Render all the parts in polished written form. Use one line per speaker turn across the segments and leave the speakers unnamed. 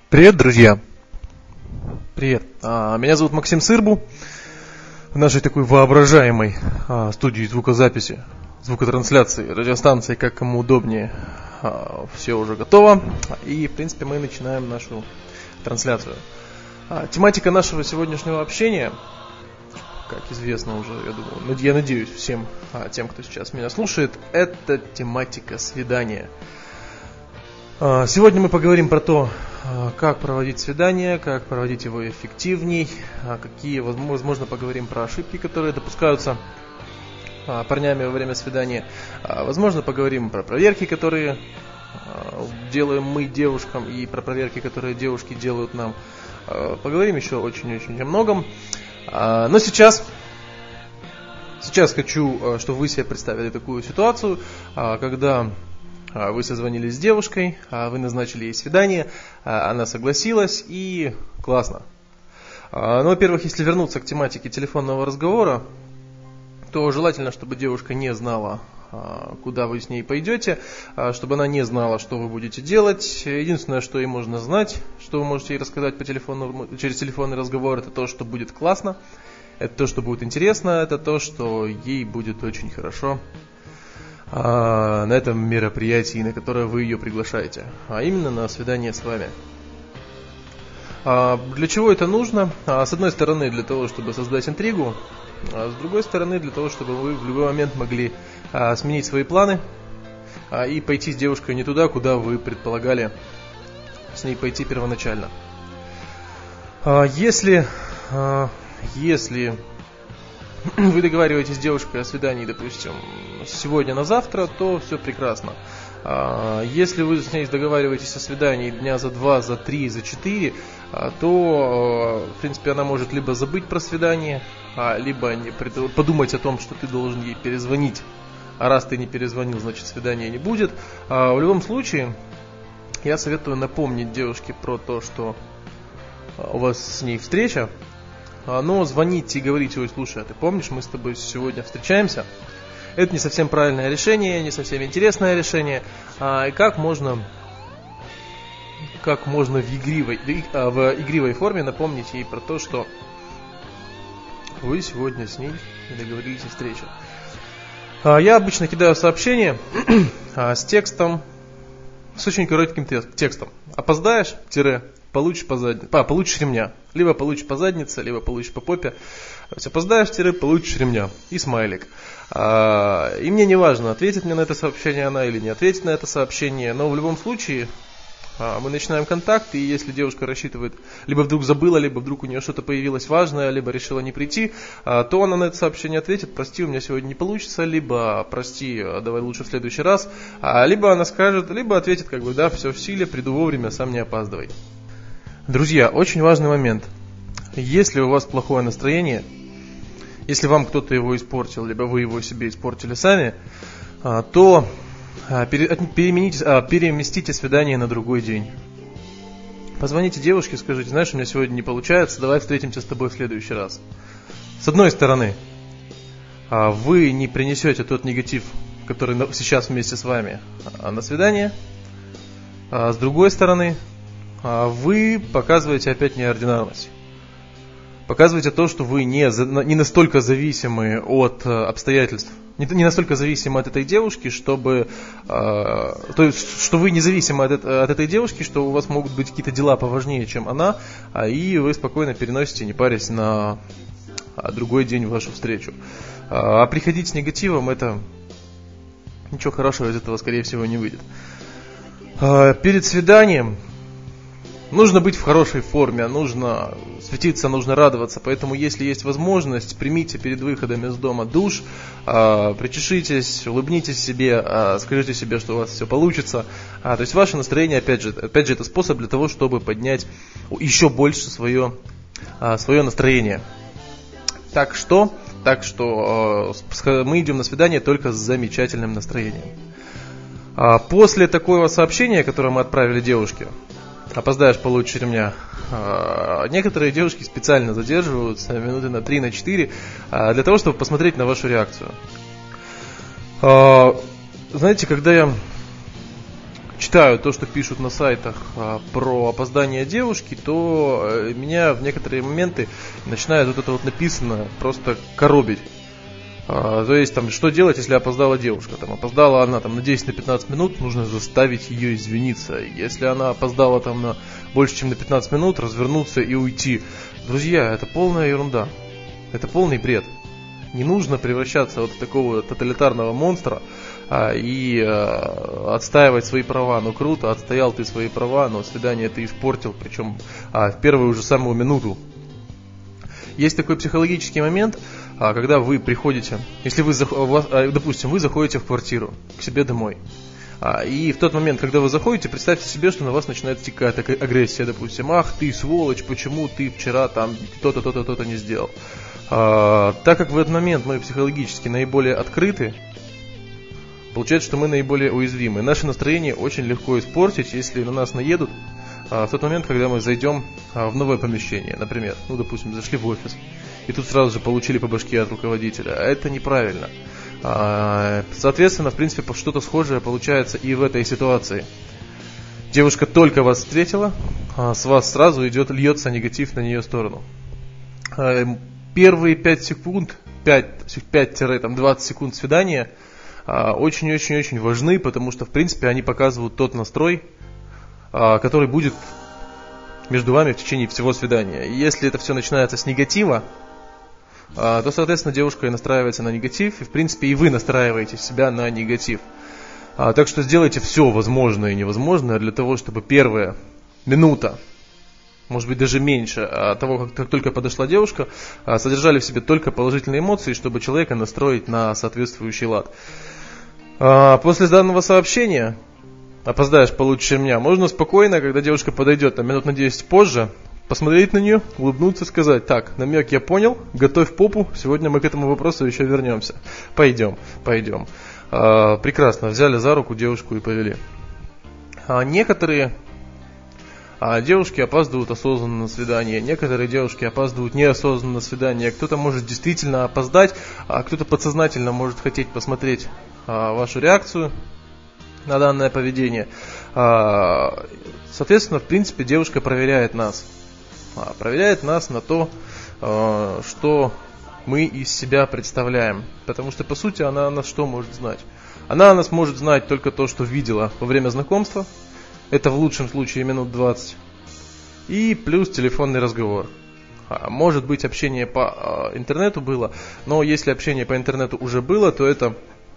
Привет, друзья! Привет! Меня зовут Максим Сырбу. В нашей такой воображаемой студии звукозаписи, звукотрансляции, радиостанции, как кому удобнее, все уже готово. И, в принципе, мы начинаем нашу трансляцию. Тематика нашего сегодняшнего общения, как известно уже, я надеюсь, всем тем, кто сейчас меня слушает, это тематика свидания. Сегодня мы поговорим про то, как проводить свидание, как проводить его эффективней, возможно, поговорим про ошибки, которые допускаются парнями во время свидания. Возможно, поговорим про проверки, которые делаем мы девушкам, и про проверки, которые девушки делают нам. Поговорим еще очень-очень о многом. Но сейчас хочу, чтобы вы себе представили такую ситуацию, когда вы созвонились с девушкой, вы назначили ей свидание, она согласилась, и классно. Ну, во-первых, если вернуться к тематике телефонного разговора, то желательно, чтобы девушка не знала, куда вы с ней пойдете, чтобы она не знала, что вы будете делать. Единственное, что ей можно знать, что вы можете ей рассказать по телефону, через телефонный разговор, это то, что будет классно, это то, что будет интересно, это то, что ей будет очень хорошо на этом мероприятии, на которое вы ее приглашаете, а именно на свидание с вами. Для чего это нужно? С одной стороны, для того, чтобы создать интригу, а с другой стороны, для того, чтобы вы в любой момент могли сменить свои планы и пойти с девушкой не туда, куда вы предполагали с ней пойти первоначально. Если вы договариваетесь с девушкой о свидании, допустим, сегодня на завтра, то все прекрасно. Если вы с ней договариваетесь о свидании дня за 2, за 3, за 4, то, в принципе, она может либо забыть про свидание, либо подумать о том, что ты должен ей перезвонить. А раз ты не перезвонил, значит свидания не будет. В любом случае, я советую напомнить девушке про то, что у вас с ней встреча. Но звоните и говорите: ой, слушай, а ты помнишь, мы с тобой сегодня встречаемся? Это не совсем правильное решение, не совсем интересное решение. И как можно в игривой форме напомнить ей про то, что вы сегодня с ней договорились о встрече. Я обычно кидаю сообщение с текстом, с очень коротким текстом. Опоздаешь – получишь ремня. Либо получишь по заднице, либо получишь по попе. То есть опоздаешь – получишь ремня. И смайлик. И мне не важно, ответит мне на это сообщение она или не ответит на это сообщение. Но в любом случае мы начинаем контакт. И если девушка рассчитывает, либо вдруг забыла, либо вдруг у нее что-то появилось важное, либо решила не прийти, то она на это сообщение ответит: прости, у меня сегодня не получится, либо прости, давай лучше в следующий раз. Либо она скажет, либо ответит да, все в силе, приду вовремя, сам не опаздывай. Друзья, очень важный момент. Если у вас плохое настроение, если вам кто-то его испортил, либо вы его себе испортили сами, то переместите свидание на другой день. Позвоните девушке, скажите: знаешь, у меня сегодня не получается, давай встретимся с тобой в следующий раз. С одной стороны, вы не принесете тот негатив, который сейчас вместе с вами на свидание, а с другой стороны, вы показываете опять неординарность. Показываете то, что вы не настолько зависимы от обстоятельств, не настолько зависимы от этой девушки, то есть, что вы независимы от этой девушки, что у вас могут быть какие-то дела поважнее, чем она, и вы спокойно переносите, не парясь, на другой день вашу встречу. А приходить с негативом, это ничего хорошего из этого, скорее всего, не выйдет. Перед свиданием нужно быть в хорошей форме, нужно светиться, нужно радоваться. Поэтому, если есть возможность, примите перед выходом из дома душ, причешитесь, улыбнитесь себе, скажите себе, что у вас все получится. То есть ваше настроение, опять же, это способ для того, чтобы поднять еще больше свое настроение. Так что мы идем на свидание только с замечательным настроением. После такого сообщения, которое мы отправили девушке: опоздаешь, получишь ремня, некоторые девушки специально задерживаются минуты на 3, на 4, для того, чтобы посмотреть на вашу реакцию. Знаете, когда я читаю то, что пишут на сайтах про опоздание девушки, то меня в некоторые моменты начинает вот это вот написано просто коробить. То есть, там, что делать, если опоздала девушка? Там, опоздала она там, на 10-15 минут, нужно заставить ее извиниться. Если она опоздала там, на больше, чем на 15 минут, развернуться и уйти. Друзья, это полная ерунда. Это полный бред. Не нужно превращаться вот в такого тоталитарного монстра и отстаивать свои права. Ну круто, отстоял ты свои права, но свидание ты испортил, причем в первую же самую минуту. Есть такой психологический момент, когда вы приходите, если вы, допустим, вы заходите в квартиру к себе домой, и в тот момент, когда вы заходите, представьте себе, что на вас начинает идти какая-то агрессия, допустим, ах ты сволочь, почему ты вчера там то-то, то-то, то-то не сделал. Так как в этот момент мы психологически наиболее открыты, получается, что мы наиболее уязвимы. Наше настроение очень легко испортить, если на нас наедут в тот момент, когда мы зайдем в новое помещение, например, допустим, зашли в офис, и тут сразу же получили по башке от руководителя. А это неправильно. Соответственно, в принципе, что-то схожее получается и в этой ситуации. Девушка только вас встретила, с вас сразу льется негатив на нее сторону. Первые 5 секунд, 5-20 секунд свидания очень-очень-очень важны, потому что, в принципе, они показывают тот настрой, который будет между вами в течение всего свидания. И если это все начинается с негатива, то, соответственно, девушка и настраивается на негатив, и, в принципе, и вы настраиваете себя на негатив. Так что сделайте все возможное и невозможное для того, чтобы первая минута, может быть, даже меньше того, как только подошла девушка, содержали в себе только положительные эмоции, чтобы человека настроить на соответствующий лад. После данного сообщения, опоздаешь получше меня, можно спокойно, когда девушка подойдет минут на 10 позже, посмотреть на нее, улыбнуться, сказать: так, намек я понял, готовь попу, сегодня мы к этому вопросу еще вернемся. Пойдем. Прекрасно, взяли за руку девушку и повели. Некоторые девушки опаздывают осознанно на свидание, некоторые девушки опаздывают неосознанно на свидание. Кто-то может действительно опоздать, а кто-то подсознательно может хотеть посмотреть вашу реакцию на данное поведение. Соответственно, в принципе, девушка проверяет нас. Проверяет нас на то, что мы из себя представляем. Потому что, по сути, она о нас что может знать? Она о нас может знать только то, что видела во время знакомства. Это в лучшем случае минут 20. И плюс телефонный разговор. Может быть, общение по интернету было, но если общение по интернету уже было, то это,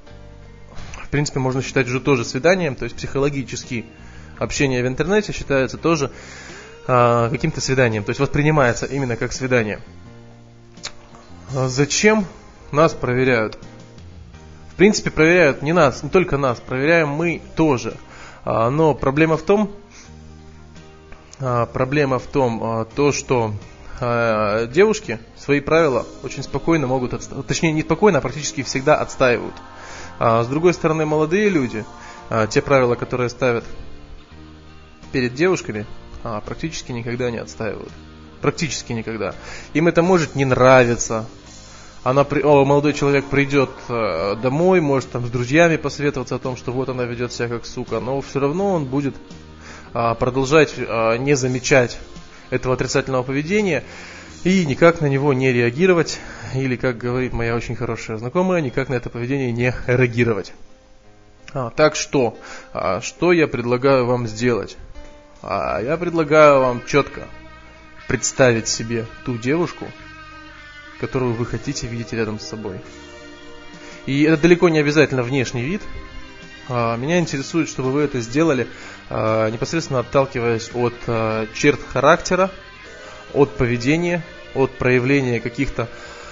в принципе, можно считать уже тоже свиданием. То есть психологически общение в интернете считается тоже каким-то свиданием. То есть воспринимается именно как свидание. Зачем нас проверяют? В принципе, проверяют не только нас, проверяем мы тоже. Но проблема в том, то, что девушки свои правила очень спокойно могут отстаивать. Точнее, не спокойно, а практически всегда отстаивают. С другой стороны, молодые люди, те правила, которые ставят перед девушками, практически никогда не отстаивают. Практически никогда. Им это может не нравиться. Молодой человек придет домой, может там с друзьями посоветоваться о том, что вот она ведет себя как сука, но все равно он будет продолжать не замечать этого отрицательного поведения и никак на него не реагировать, или, как говорит моя очень хорошая знакомая, никак на это поведение не реагировать. Так что я предлагаю вам сделать? Я предлагаю вам четко представить себе ту девушку, которую вы хотите видеть рядом с собой. И это далеко не обязательно внешний вид. Меня интересует, чтобы вы это сделали, непосредственно отталкиваясь от черт характера, от поведения, от проявления каких-то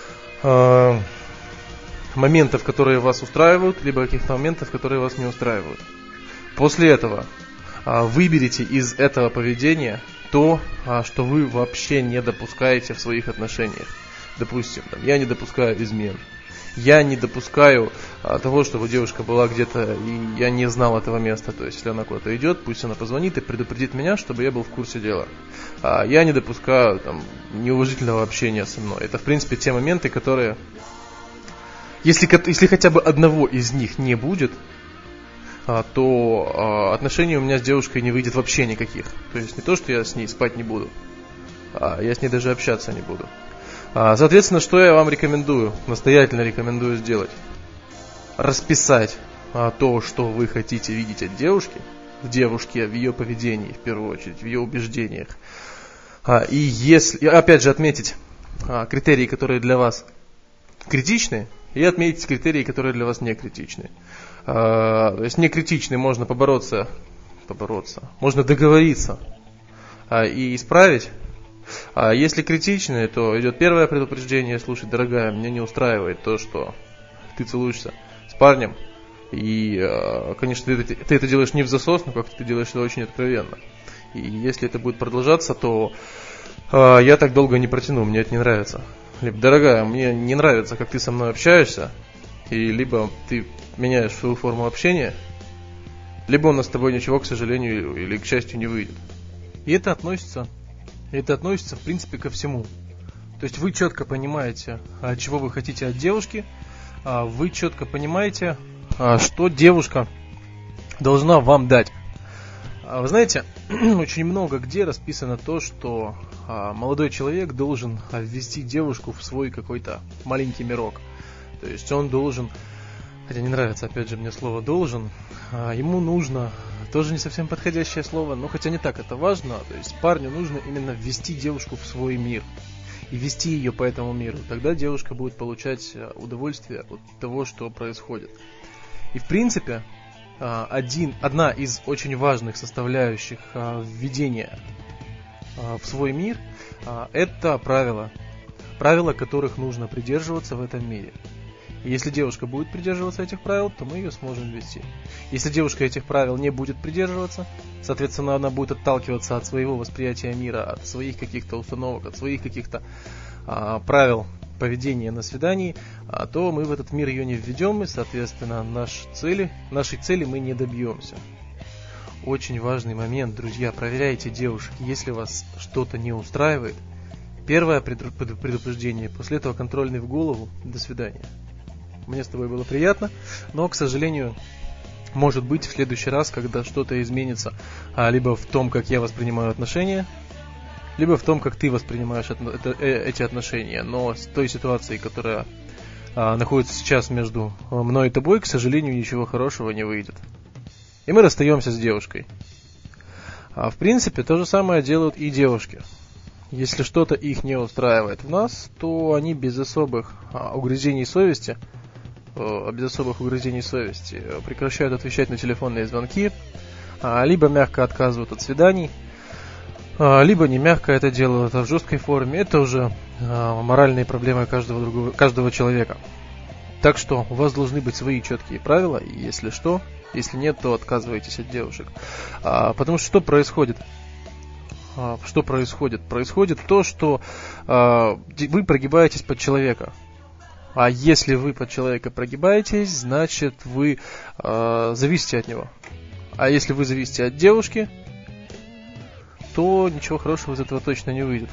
моментов, которые вас устраивают, либо каких-то моментов, которые вас не устраивают. После этого выберите из этого поведения то, что вы вообще не допускаете в своих отношениях. Допустим, я не допускаю измен. Я не допускаю того, чтобы девушка была где-то, и я не знал этого места. То есть, если она куда-то идет, пусть она позвонит и предупредит меня, чтобы я был в курсе дела. Я не допускаю неуважительного общения со мной. Это, в принципе, те моменты, которые... Если хотя бы одного из них не будет, то отношений у меня с девушкой не выйдет вообще никаких. То есть не то, что я с ней спать не буду, я с ней даже общаться не буду. Соответственно, что я вам рекомендую, настоятельно рекомендую сделать? Расписать то, что вы хотите видеть от девушки, в девушке, в ее поведении, в первую очередь, в ее убеждениях. И если, опять же, отметить критерии, которые для вас критичны, и отметить критерии, которые для вас не критичны. То есть не критичны можно побороться, можно договориться и исправить. А если критичны, то идет первое предупреждение: слушай, дорогая, меня не устраивает то, что ты целуешься с парнем. И, конечно, ты это делаешь не в засос, но как-то ты делаешь это очень откровенно. И если это будет продолжаться, то я так долго не протяну, мне это не нравится. Либо, дорогая, мне не нравится, как ты со мной общаешься, и либо ты меняешь свою форму общения, либо у нас с тобой ничего, к сожалению, или к счастью, не выйдет. И это относится, в принципе, ко всему. То есть вы четко понимаете, чего вы хотите от девушки, вы четко понимаете, что девушка должна вам дать. Вы знаете, очень много где расписано то, что молодой человек должен ввести девушку в свой какой-то маленький мирок. То есть он должен, хотя не нравится опять же мне слово «должен», ему нужно, тоже не совсем подходящее слово, но хотя не так это важно, то есть парню нужно именно ввести девушку в свой мир и вести ее по этому миру. Тогда девушка будет получать удовольствие от того, что происходит. И в принципе, одна из очень важных составляющих введения в свой мир – это правила, которых нужно придерживаться в этом мире. И если девушка будет придерживаться этих правил, то мы ее сможем ввести. Если девушка этих правил не будет придерживаться, соответственно, она будет отталкиваться от своего восприятия мира, от своих каких-то установок, от своих каких-то правил поведения на свидании, то мы в этот мир ее не введем, и, соответственно, нашей цели мы не добьемся. Очень важный момент, друзья, проверяйте девушек. Если вас что-то не устраивает, первое предупреждение, после этого контрольный в голову, до свидания. Мне с тобой было приятно, но, к сожалению, может быть в следующий раз, когда что-то изменится, либо в том, как я воспринимаю отношения, либо в том, как ты воспринимаешь эти отношения. Но с той ситуацией, которая находится сейчас между мной и тобой, к сожалению, ничего хорошего не выйдет. И мы расстаемся с девушкой. В принципе, то же самое делают и девушки. Если что-то их не устраивает в нас, то они без особых угрызений совести прекращают отвечать на телефонные звонки, либо мягко отказывают от свиданий, либо не мягко это делают, а в жесткой форме. Это уже моральные проблемы каждого человека. Так что у вас должны быть свои четкие правила, и если нет, то отказывайтесь от девушек. Потому что что происходит? Происходит то, что вы прогибаетесь под человека. А если вы под человека прогибаетесь, значит вы зависите от него. А если вы зависите от девушки, то ничего хорошего из этого точно не выйдет.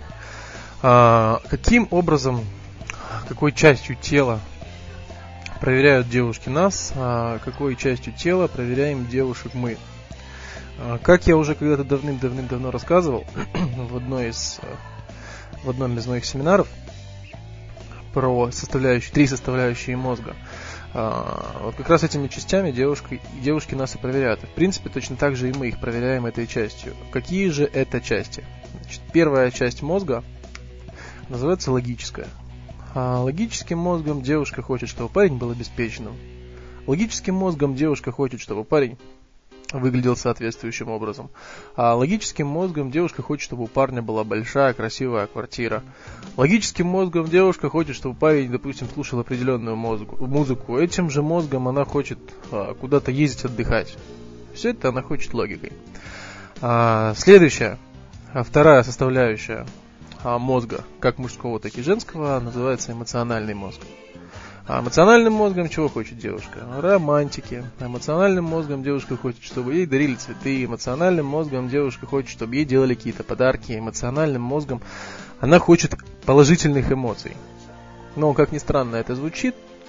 Каким образом, какой частью тела проверяют девушки нас, какой частью тела проверяем девушек мы? Как я уже когда-то давным-давно рассказывал в одном из моих семинаров про три составляющие мозга, вот как раз этими частями девушки нас и проверяют. В принципе, точно так же и мы их проверяем этой частью. Какие же это части? Значит, первая часть мозга называется логическая. Логическим мозгом девушка хочет, чтобы парень был обеспеченным. Логическим мозгом девушка хочет, чтобы парень выглядел соответствующим образом. А логическим мозгом девушка хочет, чтобы у парня была большая, красивая квартира. Логическим мозгом девушка хочет, чтобы парень, допустим, слушал определенную музыку. Этим же мозгом она хочет куда-то ездить отдыхать. Все это она хочет логикой. Следующая, вторая составляющая мозга, как мужского, так и женского, называется эмоциональный мозг. А эмоциональным мозгом чего хочет девушка? Романтики. Эмоциональным мозгом девушка хочет, чтобы ей дарили цветы. Эмоциональным мозгом девушка хочет, чтобы ей делали какие-то подарки. Эмоциональным мозгом она хочет положительных эмоций. Но, как ни странно это звучит,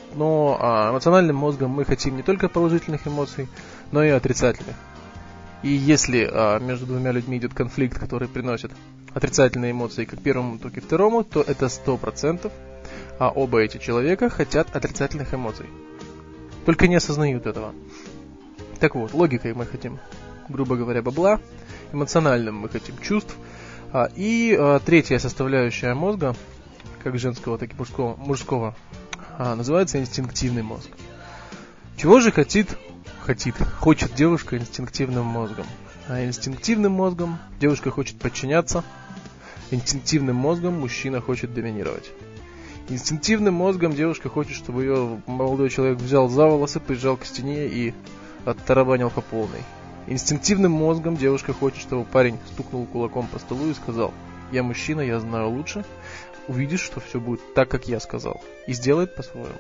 Но эмоциональным мозгом мы хотим не только положительных эмоций, но и отрицательных. И если между двумя людьми идет конфликт, который приносит отрицательные эмоции как первому, так и второму, то это 100%, оба эти человека хотят отрицательных эмоций. Только не осознают этого. Так вот, логикой мы хотим, грубо говоря, бабла, эмоциональным мы хотим чувств. И третья составляющая мозга, как женского, так и мужского, называется инстинктивный мозг. Чего же хочет девушка инстинктивным мозгом? Инстинктивным мозгом девушка хочет подчиняться, инстинктивным мозгом мужчина хочет доминировать. Инстинктивным мозгом девушка хочет, чтобы ее молодой человек взял за волосы, прижал к стене и оттарабанил по полной. Инстинктивным мозгом девушка хочет, чтобы парень стукнул кулаком по столу и сказал: «Я мужчина, я знаю лучше, увидишь, что все будет так, как я сказал», и сделает по-своему.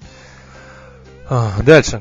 Дальше.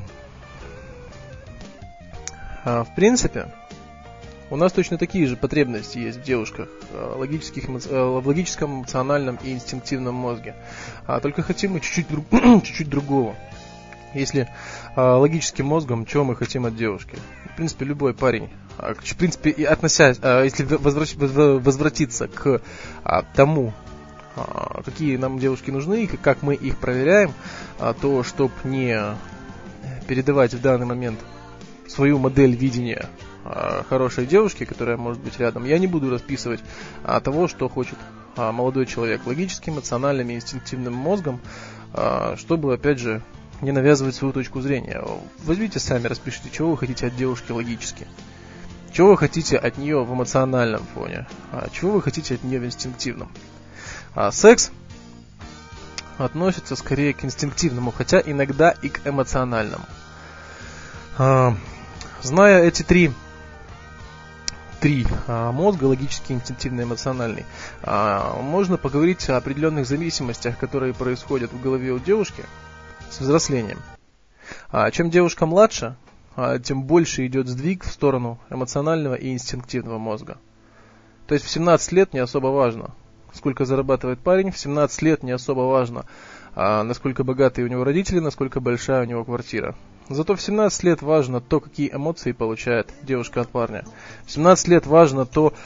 В принципе, у нас точно такие же потребности есть в девушках в логическом, эмоциональном и инстинктивном мозге. Только хотим мы чуть-чуть другого. Если логическим мозгом, чего мы хотим от девушки? В принципе, любой парень, в принципе, если возвратиться к тому, какие нам девушки нужны и как мы их проверяем, то, чтобы не передавать в данный момент свою модель видения хорошей девушки, которая может быть рядом, я не буду расписывать того, что хочет молодой человек логическим, эмоциональным и инстинктивным мозгом, чтобы, опять же, не навязывать свою точку зрения. Возьмите сами, распишите, чего вы хотите от девушки логически, чего вы хотите от нее в эмоциональном фоне, чего вы хотите от нее в инстинктивном. Секс относится скорее к инстинктивному, хотя иногда и к эмоциональному. Зная эти три мозга, логический, инстинктивный, эмоциональный, можно поговорить о определенных зависимостях, которые происходят в голове у девушки с взрослением. Чем девушка младше, тем больше идет сдвиг в сторону эмоционального и инстинктивного мозга. То есть в 17 лет не особо важно, сколько зарабатывает парень, в 17 лет не особо важно, насколько богатые у него родители, насколько большая у него квартира. Зато в 17 лет важно то, какие эмоции получает девушка от парня. В 17 лет важно то,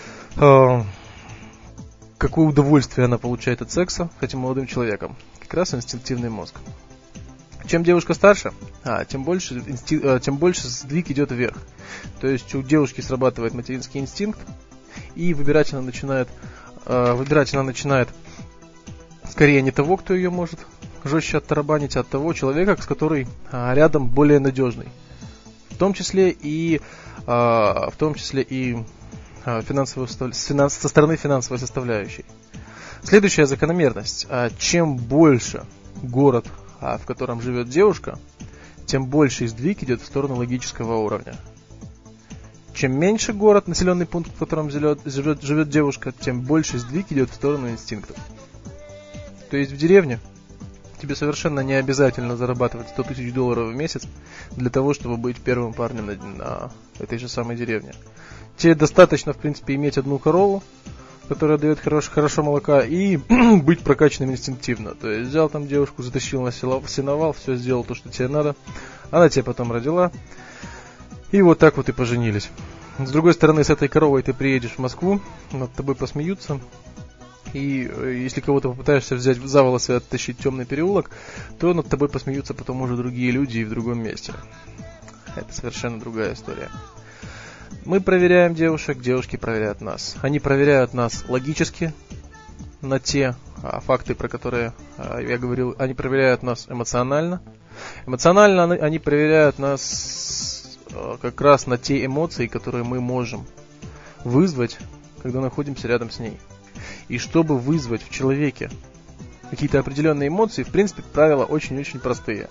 какое удовольствие она получает от секса с этим молодым человеком. Как раз инстинктивный мозг. Чем девушка старше, тем больше сдвиг идет вверх. То есть у девушки срабатывает материнский инстинкт, и выбирать она начинает скорее не того, кто ее может жестче оттарабанить, а от того человека, с которым рядом более надежный. В том числе и со стороны финансовой составляющей. Следующая закономерность. Чем больше город, в котором живет девушка, тем больше сдвиг идет в сторону логического уровня. Чем меньше город, населенный пункт, в котором живет девушка, тем больше сдвиг идет в сторону инстинктов. То есть в деревне тебе совершенно не обязательно зарабатывать $100 000 в месяц для того, чтобы быть первым парнем на этой же самой деревне. Тебе достаточно, в принципе, иметь одну корову, которая дает хорошо молока, и быть прокачанным инстинктивно. То есть взял там девушку, затащил на сеновал, все сделал то, что тебе надо. Она тебя потом родила. И вот так вот и поженились. С другой стороны, с этой коровой ты приедешь в Москву, над тобой посмеются. И если кого-то попытаешься взять за волосы и оттащить в темный переулок, то над тобой посмеются потом уже другие люди и в другом месте. Это совершенно другая история. Мы проверяем девушек, девушки проверяют нас. Они проверяют нас логически на те факты, про которые я говорил. Они проверяют нас эмоционально. Эмоционально они проверяют нас как раз на те эмоции, которые мы можем вызвать, когда находимся рядом с ней. И чтобы вызвать в человеке какие-то определенные эмоции, в принципе, правила очень-очень простые.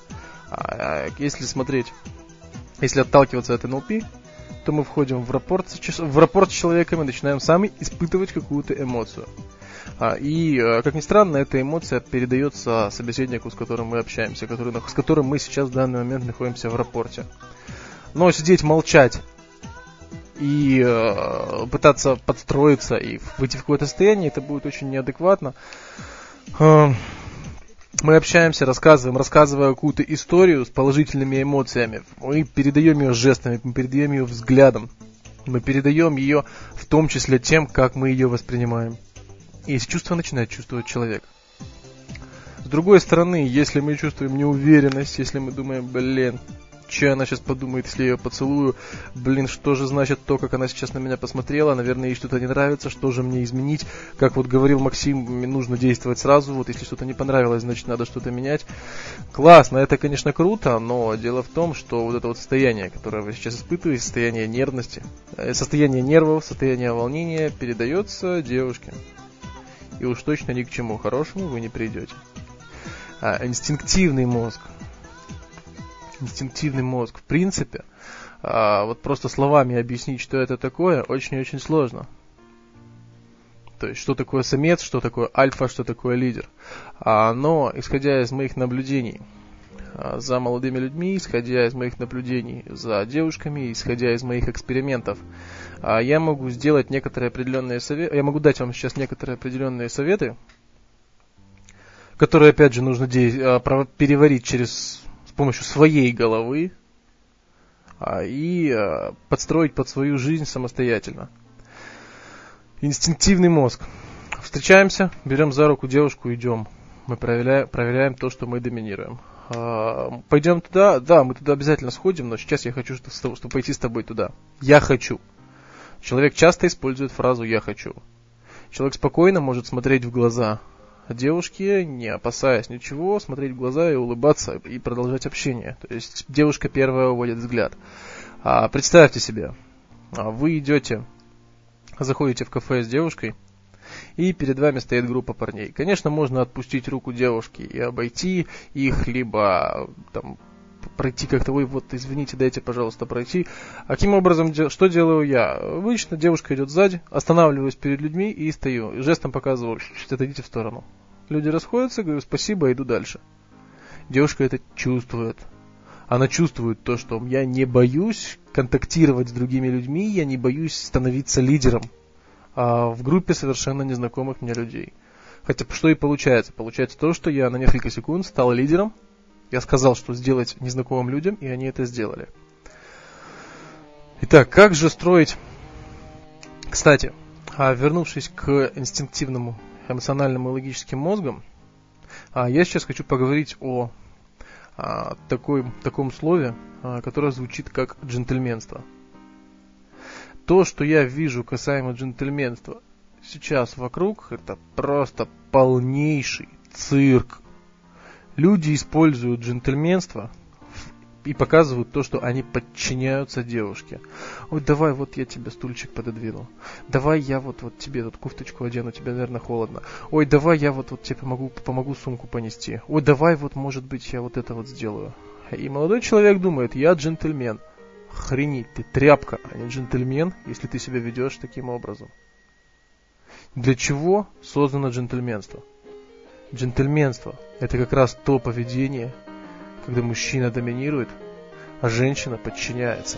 Если отталкиваться от НЛП, то мы входим в рапорт с человеком и начинаем сами испытывать какую-то эмоцию. И, как ни странно, эта эмоция передается собеседнику, с которым мы общаемся, с которым мы сейчас в данный момент находимся в рапорте. Но сидеть, молчать и пытаться подстроиться и выйти в какое-то состояние, это будет очень неадекватно. Мы общаемся, рассказывая какую-то историю с положительными эмоциями. Мы передаем ее жестами, мы передаем ее взглядом. Мы передаем ее в том числе тем, как мы ее воспринимаем. И эти чувства начинает чувствовать человек. С другой стороны, если мы чувствуем неуверенность, если мы думаем, что она сейчас подумает, если я ее поцелую, что же значит то, как она сейчас на меня посмотрела, наверное, ей что-то не нравится, что же мне изменить, как вот говорил Максим, нужно действовать сразу, вот если что-то не понравилось, значит надо что-то менять. Классно, это, конечно, круто, но дело в том, что вот это вот состояние, которое вы сейчас испытываете, состояние нервности, состояние нервов, состояние волнения передается девушке. И уж точно ни к чему хорошему вы не придете. Инстинктивный мозг, в принципе, вот просто словами объяснить, что это такое, очень-очень сложно. То есть, что такое самец, что такое альфа, что такое лидер. Но, исходя из моих наблюдений за молодыми людьми, исходя из моих наблюдений за девушками, исходя из моих экспериментов, я могу сделать некоторые определенные советы, я могу дать вам сейчас некоторые определенные советы, которые, опять же, нужно переварить с помощью своей головы и подстроить под свою жизнь самостоятельно. Инстинктивный мозг. Встречаемся, берем за руку девушку, идем. Мы проверяем то, что мы доминируем. Пойдем туда? Да, мы туда обязательно сходим, но сейчас я хочу, чтобы пойти с тобой туда. Я хочу. Человек часто использует фразу «я хочу». Человек спокойно может смотреть в глаза девушке, не опасаясь ничего, смотреть в глаза и улыбаться, и продолжать общение. То есть девушка первая уводит взгляд. Представьте себе, вы заходите в кафе с девушкой, и перед вами стоит группа парней. Конечно, можно отпустить руку девушки и обойти их, либо пройти как-то, извините, дайте, пожалуйста, пройти. Каким образом, что делаю я? Обычно девушка идет сзади, останавливаюсь перед людьми и стою. Жестом показываю, отойдите в сторону. Люди расходятся, говорю спасибо, иду дальше. Девушка это чувствует. Она чувствует то, что я не боюсь контактировать с другими людьми, я не боюсь становиться лидером в группе совершенно незнакомых мне людей. Хотя что и получается? Получается то, что я на несколько секунд стал лидером. Я сказал, что сделать незнакомым людям, и они это сделали. Итак, как же строить... Кстати, вернувшись к инстинктивному, эмоциональному и логическим мозгам, я сейчас хочу поговорить о таком слове, которое звучит как джентльменство. То, что я вижу касаемо джентльменства сейчас вокруг, это просто полнейший цирк. Люди используют джентльменство и показывают то, что они подчиняются девушке. Ой, давай я тебе стульчик пододвину. Давай я тебе тут кофточку одену, тебе, наверное, холодно. Ой, давай я тебе помогу сумку понести. Ой, давай может быть, я это сделаю. И молодой человек думает, я джентльмен. Охренеть, ты тряпка, а не джентльмен, если ты себя ведешь таким образом. Для чего создано джентльменство? Джентльменство – это как раз то поведение, когда мужчина доминирует, а женщина подчиняется.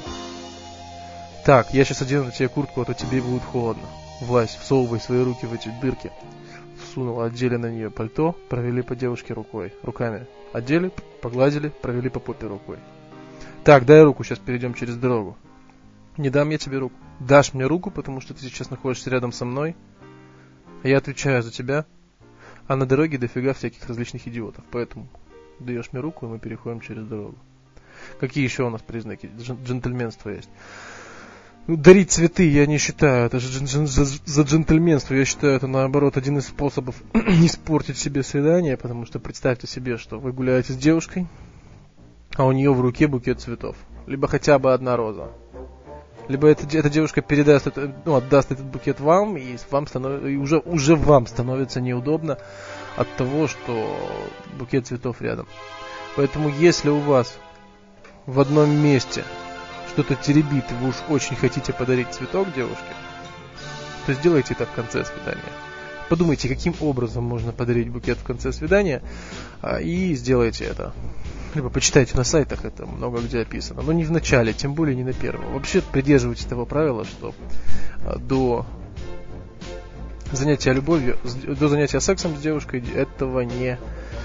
Так, я сейчас одену на тебе куртку, а то тебе будет холодно. Влазь, всовывай свои руки в эти дырки. Всунул, одели на нее пальто, провели по девушке руками. Одели, погладили, провели по попе рукой. Так, дай руку, сейчас перейдем через дорогу. Не дам я тебе руку. Дашь мне руку, потому что ты сейчас находишься рядом со мной. А я отвечаю за тебя. А на дороге дофига всяких различных идиотов. Поэтому даешь мне руку, и мы переходим через дорогу. Какие еще у нас признаки джентльменства есть? Дарить цветы я не считаю. Это же за джентльменство. Я считаю, это наоборот один из способов испортить себе свидание. Потому что представьте себе, что вы гуляете с девушкой, а у нее в руке букет цветов. Либо хотя бы одна роза. Либо эта девушка отдаст этот букет вам, и уже вам становится неудобно от того, что букет цветов рядом. Поэтому если у вас в одном месте что-то теребит, и вы уж очень хотите подарить цветок девушке, то сделайте это в конце свидания. Подумайте, каким образом можно подарить букет в конце свидания, и сделайте это. Либо почитайте на сайтах, это много где описано. Но не в начале, тем более не на первом. Вообще придерживайтесь того правила, что до занятия любовью, до занятия сексом с девушкой этого не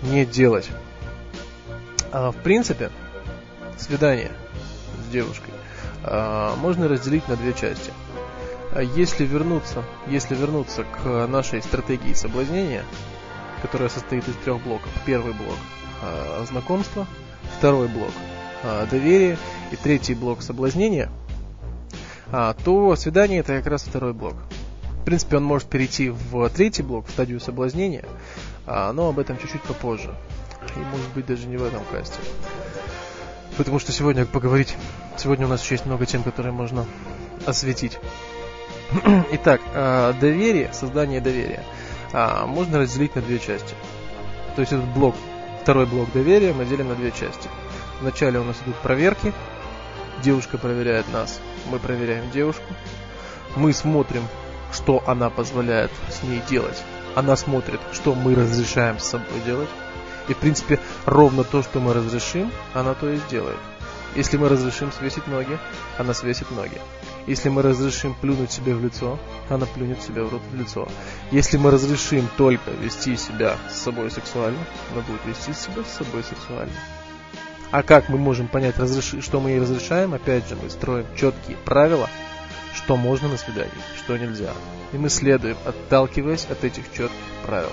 не делать. В принципе, свидание с девушкой можно разделить на две части. Если вернуться к нашей стратегии соблазнения, которая состоит из 3 блоков. Первый блок – знакомство, второй блок – доверие и третий блок – соблазнение, то свидание – это как раз второй блок. В принципе, он может перейти в третий блок, в стадию соблазнения, но об этом чуть-чуть попозже. И, может быть, даже не в этом касте. Потому что сегодня у нас еще есть много тем, которые можно осветить. Итак, доверие, создание доверия можно разделить на две части. То есть этот блок, второй блок доверия мы делим на две части. Вначале у нас идут проверки. Девушка проверяет нас, мы проверяем девушку. Мы смотрим, что она позволяет с ней делать. Она смотрит, что мы разрешаем с собой делать. И, в принципе, ровно то, что мы разрешим, она то и сделает. Если мы разрешим свесить ноги, она свесит ноги. Если мы разрешим плюнуть себе в лицо, она плюнет себе в лицо. Если мы разрешим только вести себя с собой сексуально, она будет вести себя с собой сексуально. А как мы можем понять, что мы ей разрешаем? Опять же, мы строим четкие правила, что можно на свидании, что нельзя. И мы следуем, отталкиваясь от этих четких правил.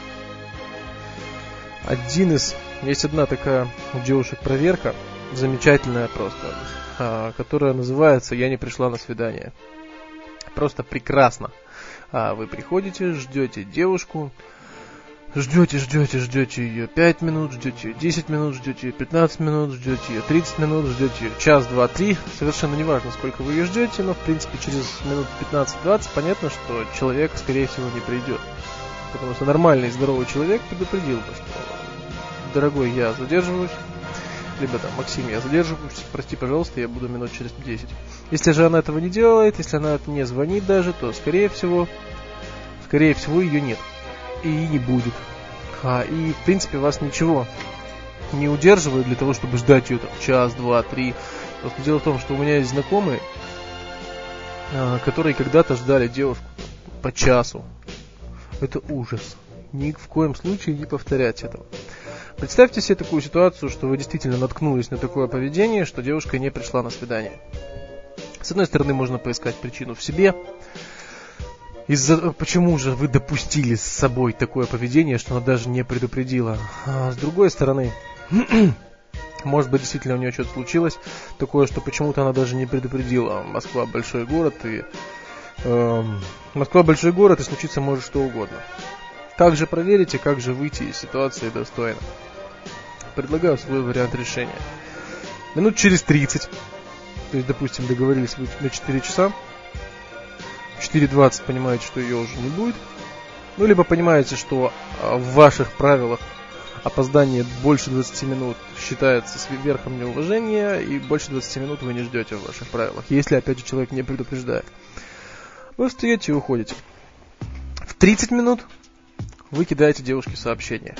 Есть одна такая у девушек проверка, замечательная просто, которая называется «Я не пришла на свидание». Просто прекрасно. Вы приходите, ждете девушку, ждете ее 5 минут, ждете ее 10 минут, ждете ее 15 минут, ждете ее 30 минут, ждете ее час, 2, 3. Совершенно не важно, сколько вы ее ждете, но в принципе через минут 15-20 понятно, что человек скорее всего не придет. Потому что нормальный здоровый человек предупредил бы, что дорогой, я задерживаюсь, либо там, Максим, я задерживаюсь, прости, пожалуйста, я буду минут через 10. Если же она этого не делает, если она не звонит даже, то скорее всего ее нет. И не будет. И в принципе вас ничего не удерживает для того, чтобы ждать ее там час, 2, 3. Просто дело в том, что у меня есть знакомые, которые когда-то ждали девушку по часу. Это ужас. Ни в коем случае не повторять этого. Представьте себе такую ситуацию, что вы действительно наткнулись на такое поведение, что девушка не пришла на свидание. С одной стороны, можно поискать причину в себе. Почему же вы допустили с собой такое поведение, что она даже не предупредила? А с другой стороны, может быть, действительно у нее что-то случилось такое, что почему-то она даже не предупредила. Москва большой город, и случиться может что угодно. Как же проверить и как же выйти из ситуации достойно? Предлагаю свой вариант решения. Минут через 30, то есть, допустим, договорились вы на 4 часа, в 4:20 понимаете, что ее уже не будет, либо понимаете, что в ваших правилах опоздание больше 20 минут считается верхом неуважения, и больше 20 минут вы не ждете в ваших правилах, если, опять же, человек не предупреждает. Вы встаете и уходите. В 30 минут вы кидаете девушке сообщение.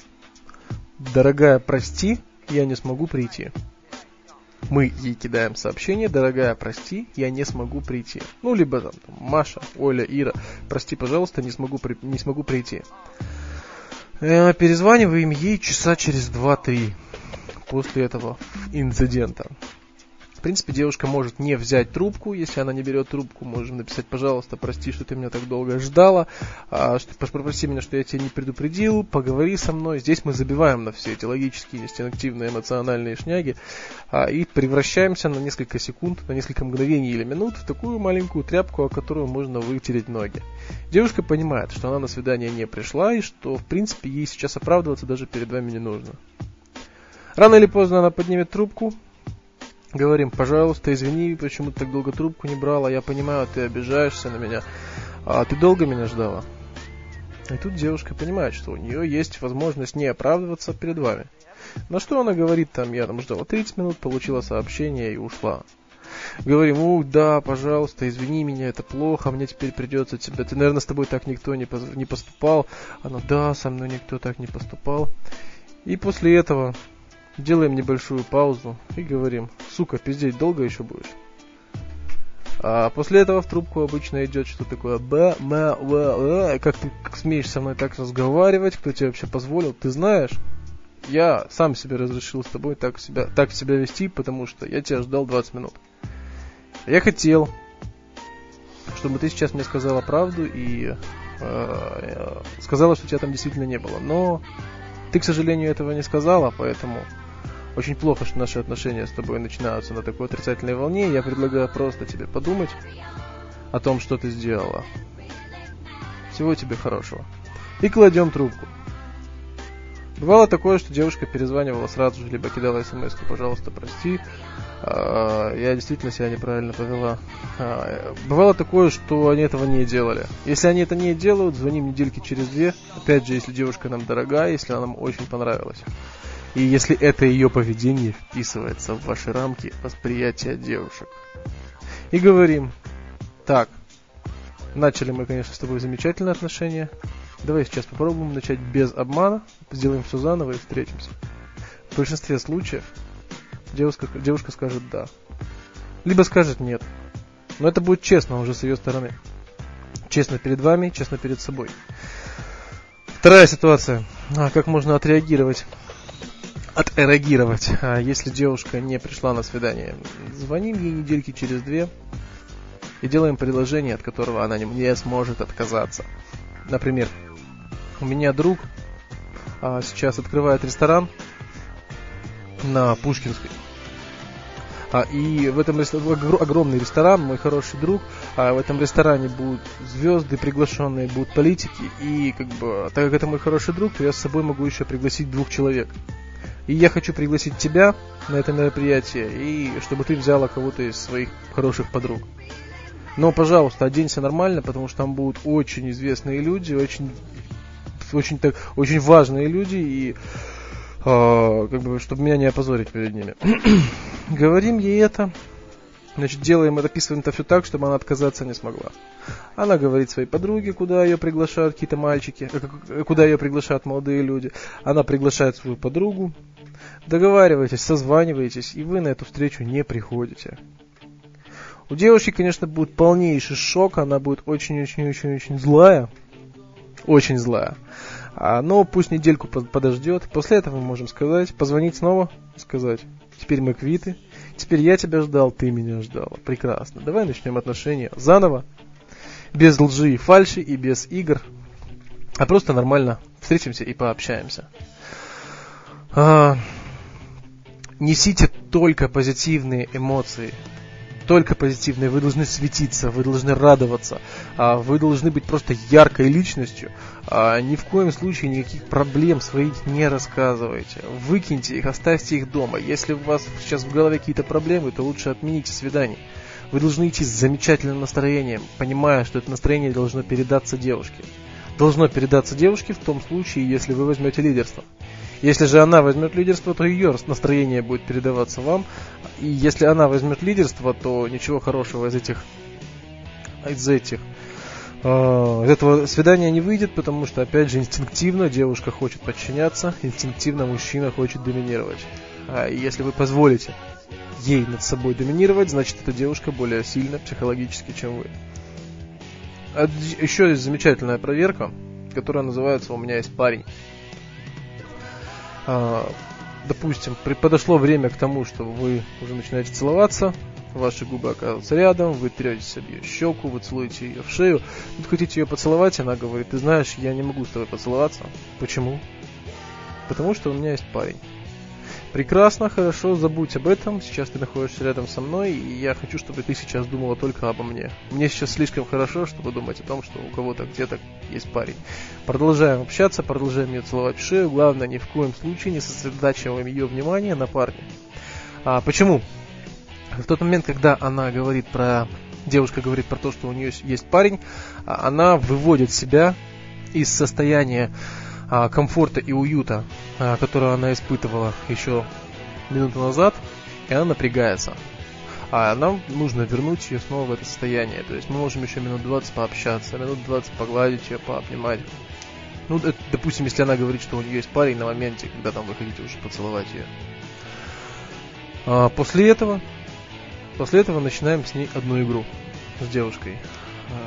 Дорогая, прости, я не смогу прийти. Мы ей кидаем сообщение: дорогая, прости, я не смогу прийти. Либо там Маша, Оля, Ира, прости, пожалуйста, не смогу прийти. Перезваниваем ей часа через 2-3 после этого инцидента. В принципе, девушка может не взять трубку. Если она не берет трубку, можем написать: пожалуйста, прости, что ты меня так долго ждала, попроси меня, что я тебя не предупредил, поговори со мной. Здесь мы забиваем на все эти логические, инстинктивные, эмоциональные шняги и превращаемся на несколько секунд, на несколько мгновений или минут в такую маленькую тряпку, о которую можно вытереть ноги. Девушка понимает, что она на свидание не пришла и что, в принципе, ей сейчас оправдываться даже перед вами не нужно. Рано или поздно она поднимет трубку. Говорим: пожалуйста, извини, почему ты так долго трубку не брала, я понимаю, ты обижаешься на меня, ты долго меня ждала. И тут девушка понимает, что у нее есть возможность не оправдываться перед вами. На что она говорит: я ждала 30 минут, получила сообщение и ушла. Говорим: да, пожалуйста, извини меня, это плохо, мне теперь придется тебя, наверное, с тобой так никто не поступал. Она: да, со мной никто так не поступал. И после этого делаем небольшую паузу и говорим: сука, пиздеть долго еще будешь? А после этого в трубку обычно идет что такое: как ты смеешь со мной так разговаривать, кто тебе вообще позволил? Ты знаешь, я сам себе разрешил с тобой так себя вести, потому что я тебя ждал 20 минут. Я хотел, чтобы ты сейчас мне сказала правду и сказала, что тебя там действительно не было. Но ты, к сожалению, этого не сказала, поэтому очень плохо, что наши отношения с тобой начинаются на такой отрицательной волне. Я предлагаю просто тебе подумать о том, что ты сделала. Всего тебе хорошего. И кладем трубку. Бывало такое, что девушка перезванивала сразу же, либо кидала смс-ку: пожалуйста, прости, я действительно себя неправильно повела. Бывало такое, что они этого не делали. Если они это не делают, звоним недельки через 2. Опять же, если девушка нам дорога, если она нам очень понравилась. И если это ее поведение вписывается в ваши рамки восприятия девушек. И говорим: так, начали мы, конечно, с тобой замечательные отношения. Давай сейчас попробуем начать без обмана, сделаем все заново и встретимся. В большинстве случаев девушка скажет да. Либо скажет нет. Но это будет честно уже с ее стороны. Честно перед вами, честно перед собой. Вторая ситуация. Как можно отреагировать, если девушка не пришла на свидание. Звоним ей недельки через 2 и делаем предложение, от которого она не сможет отказаться. Например, у меня друг сейчас открывает ресторан на Пушкинской. И в этом огромный ресторан, мой хороший друг. В этом ресторане будут звезды, приглашенные будут политики. И так как это мой хороший друг, то я с собой могу еще пригласить 2 человек. И я хочу пригласить тебя на это мероприятие, и чтобы ты взяла кого-то из своих хороших подруг. Но, пожалуйста, оденься нормально, потому что там будут очень известные люди, очень важные люди, и чтобы меня не опозорить перед ними. Говорим ей это, значит, описываем это все так, чтобы она отказаться не смогла. Она говорит своей подруге, куда ее приглашают какие-то мальчики, куда ее приглашают молодые люди. Она приглашает свою подругу, договариваетесь, созваниваетесь, и вы на эту встречу не приходите. У девушки, конечно, будет полнейший шок, она будет очень-очень-очень-очень злая. Очень злая. Но пусть недельку подождет. После этого мы можем позвонить снова, сказать: теперь мы квиты, теперь я тебя ждал, ты меня ждала. Прекрасно. Давай начнем отношения заново, без лжи и фальши и без игр, а просто нормально встретимся и пообщаемся. Несите только позитивные эмоции. Только позитивные. Вы должны светиться, вы должны радоваться, вы должны быть просто яркой личностью. Ни в коем случае никаких проблем своих не рассказывайте. Выкиньте их, оставьте их дома. Если у вас сейчас в голове какие-то проблемы, то лучше отмените свидание. Вы должны идти с замечательным настроением, понимая, что это настроение должно передаться девушке. Должно передаться девушке в том случае, если вы возьмете лидерство. Если же она возьмет лидерство, то ее настроение будет передаваться вам. И если она возьмет лидерство, то ничего хорошего из этого свидания не выйдет, потому что, опять же, инстинктивно девушка хочет подчиняться, инстинктивно мужчина хочет доминировать. И если вы позволите ей над собой доминировать, значит, эта девушка более сильна психологически, чем вы. Еще есть замечательная проверка, которая называется «У меня есть парень». Допустим, подошло время к тому, что вы уже начинаете целоваться, ваши губы оказываются рядом, вы третесь об ее щеку, вы целуете ее в шею, вы хотите ее поцеловать, она говорит: ты знаешь, я не могу с тобой поцеловаться. Почему? Потому что у меня есть парень. Прекрасно, хорошо, забудь об этом, сейчас ты находишься рядом со мной, и я хочу, чтобы ты сейчас думала только обо мне. Мне сейчас слишком хорошо, чтобы думать о том, что у кого-то где-то есть парень. Продолжаем общаться, продолжаем ее целовать в шею, главное, ни в коем случае не сосредотачиваем ее внимание на парне. Почему? В тот момент, когда девушка говорит про то, что у нее есть парень, она выводит себя из состояния комфорта и уюта, которое она испытывала еще минуту назад, и она напрягается. Нам нужно вернуть ее снова в это состояние. То есть мы можем еще минут 20 пообщаться, минут 20 погладить ее, пообнимать. Допустим, если она говорит, что у нее есть парень на моменте, когда там вы хотите уже поцеловать ее. После этого начинаем с ней одну игру с девушкой.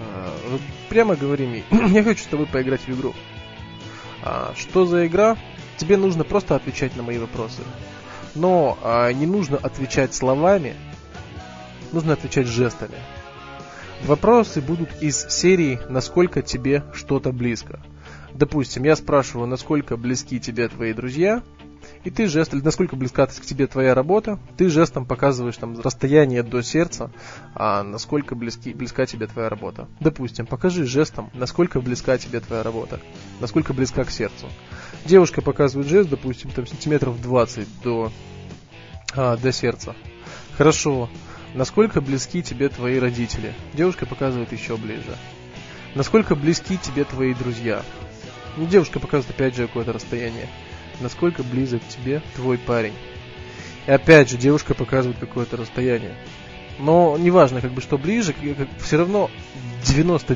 Прямо говорим ей: я хочу с тобой поиграть в игру. Что за игра? тебе нужно просто отвечать на мои вопросы. Но не нужно отвечать словами, нужно отвечать жестами. Вопросы будут из серии «Насколько тебе что-то близко?». Допустим, я спрашиваю, насколько близки тебе твои друзья, и ты жестом, насколько близка к тебе твоя работа, ты жестом показываешь там расстояние до сердца, насколько близка тебе твоя работа. Допустим, покажи жестом, насколько близка тебе твоя работа, насколько близка к сердцу. Девушка показывает жест, допустим, там сантиметров 20 до сердца. Хорошо. Насколько близки тебе твои родители? Девушка показывает еще ближе. Насколько близки тебе твои друзья? Девушка показывает опять же какое-то расстояние. Насколько близок тебе твой парень? И опять же девушка показывает какое-то расстояние. Но неважно, что ближе, все равно в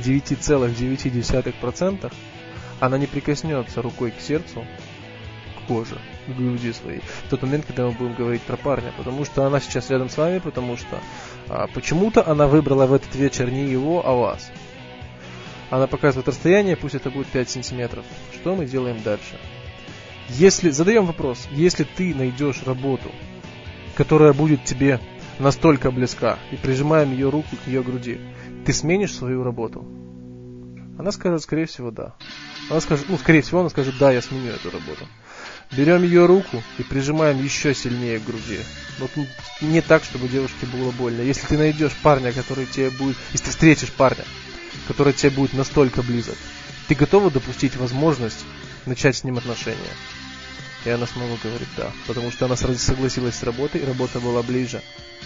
99,9% она не прикоснется рукой к сердцу, к коже, к груди своей. В тот момент, когда мы будем говорить про парня. Потому что она сейчас рядом с вами, потому что почему-то она выбрала в этот вечер не его, а вас. Она показывает расстояние, пусть это будет 5 сантиметров. Что мы делаем дальше? Задаем вопрос, если ты найдешь работу, которая будет тебе настолько близка, и прижимаем ее руку к ее груди, ты сменишь свою работу? Она скажет, скорее всего, да. Скорее всего, она скажет, да, я сменю эту работу. Берем ее руку и прижимаем еще сильнее к груди. Не так, чтобы девушке было больно. Если ты найдешь парня, который тебе будет... Если ты встретишь парня, который тебе будет настолько близок, ты готова допустить возможность начать с ним отношения? И она снова говорит да, потому что она сразу согласилась с работой, и работа была ближе.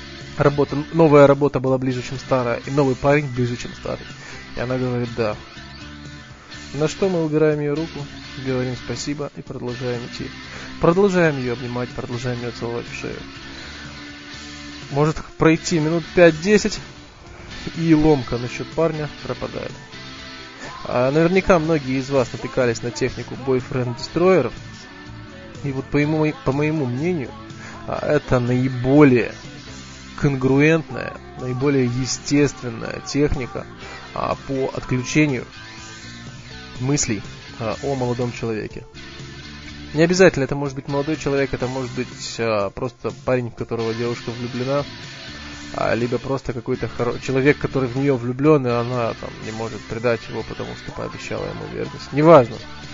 Новая работа была ближе, чем старая, и новый парень ближе, чем старый. И она говорит да. На что мы убираем ее руку, говорим спасибо и продолжаем идти. Продолжаем ее обнимать, продолжаем ее целовать в шею. Может пройти минут 5-10, и ломка насчет парня пропадает. Наверняка многие из вас натыкались на технику бойфренд-дестройеров. И по моему мнению, это наиболее конгруентная, наиболее естественная техника по отключению мыслей о молодом человеке. Не обязательно это может быть молодой человек, это может быть просто парень, в которого девушка влюблена, либо просто какой-то человек, который в нее влюблен, и она не может предать его, потому что пообещала ему верность. Неважно.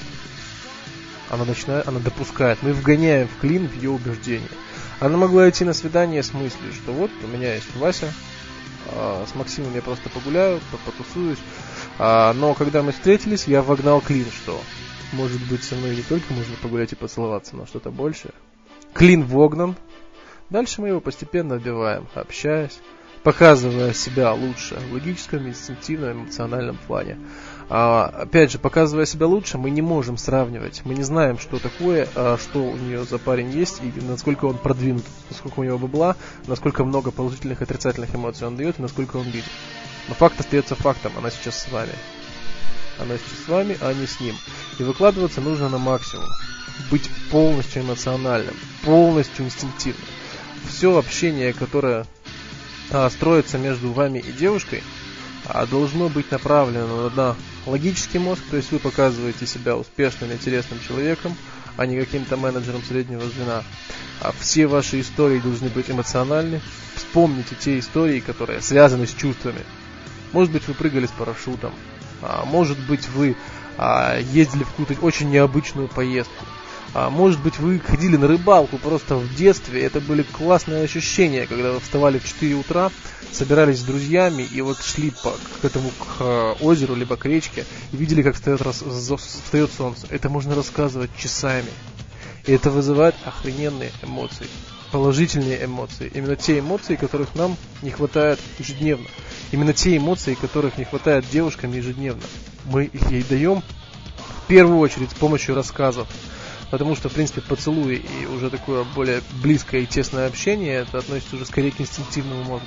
Она допускает. Мы вгоняем в клин в ее убеждение. Она могла идти на свидание с мыслью, что вот у меня есть Вася, с Максимом я просто погуляю, потусуюсь. Но когда мы встретились, я вогнал клин, что может быть со мной не только можно погулять и поцеловаться, но что-то большее. Клин вогнан. Дальше мы его постепенно отбиваем, общаясь, показывая себя лучше в логическом, инстинктивном, эмоциональном плане. Опять же, показывая себя лучше, мы не можем сравнивать. Мы не знаем, что такое, что у нее за парень есть, и насколько он продвинут, насколько у него бабла, насколько много положительных и отрицательных эмоций он дает, и насколько он видит. Но факт остается фактом, она сейчас с вами. Она сейчас с вами, а не с ним. И выкладываться нужно на максимум. Быть полностью эмоциональным, полностью инстинктивным. Все общение, которое строится между вами и девушкой, должно быть направлено на логический мозг, то есть вы показываете себя успешным, интересным человеком, а не каким-то менеджером среднего звена. Все ваши истории должны быть эмоциональны. Вспомните те истории, которые связаны с чувствами. Может быть, вы прыгали с парашютом, может быть, вы ездили в какую-то очень необычную поездку. Может быть, вы ходили на рыбалку просто в детстве. Это были классные ощущения, когда вы вставали в 4 утра, собирались с друзьями и шли к озеру, либо к речке, и видели, как встает солнце. Это можно рассказывать часами. И это вызывает охрененные эмоции, положительные эмоции. Именно те эмоции, которых нам не хватает ежедневно. Именно те эмоции, которых не хватает девушкам ежедневно. Мы их ей даем в первую очередь с помощью рассказов. Потому что, в принципе, поцелуи и уже такое более близкое и тесное общение, это относится уже скорее к инстинктивному мозгу.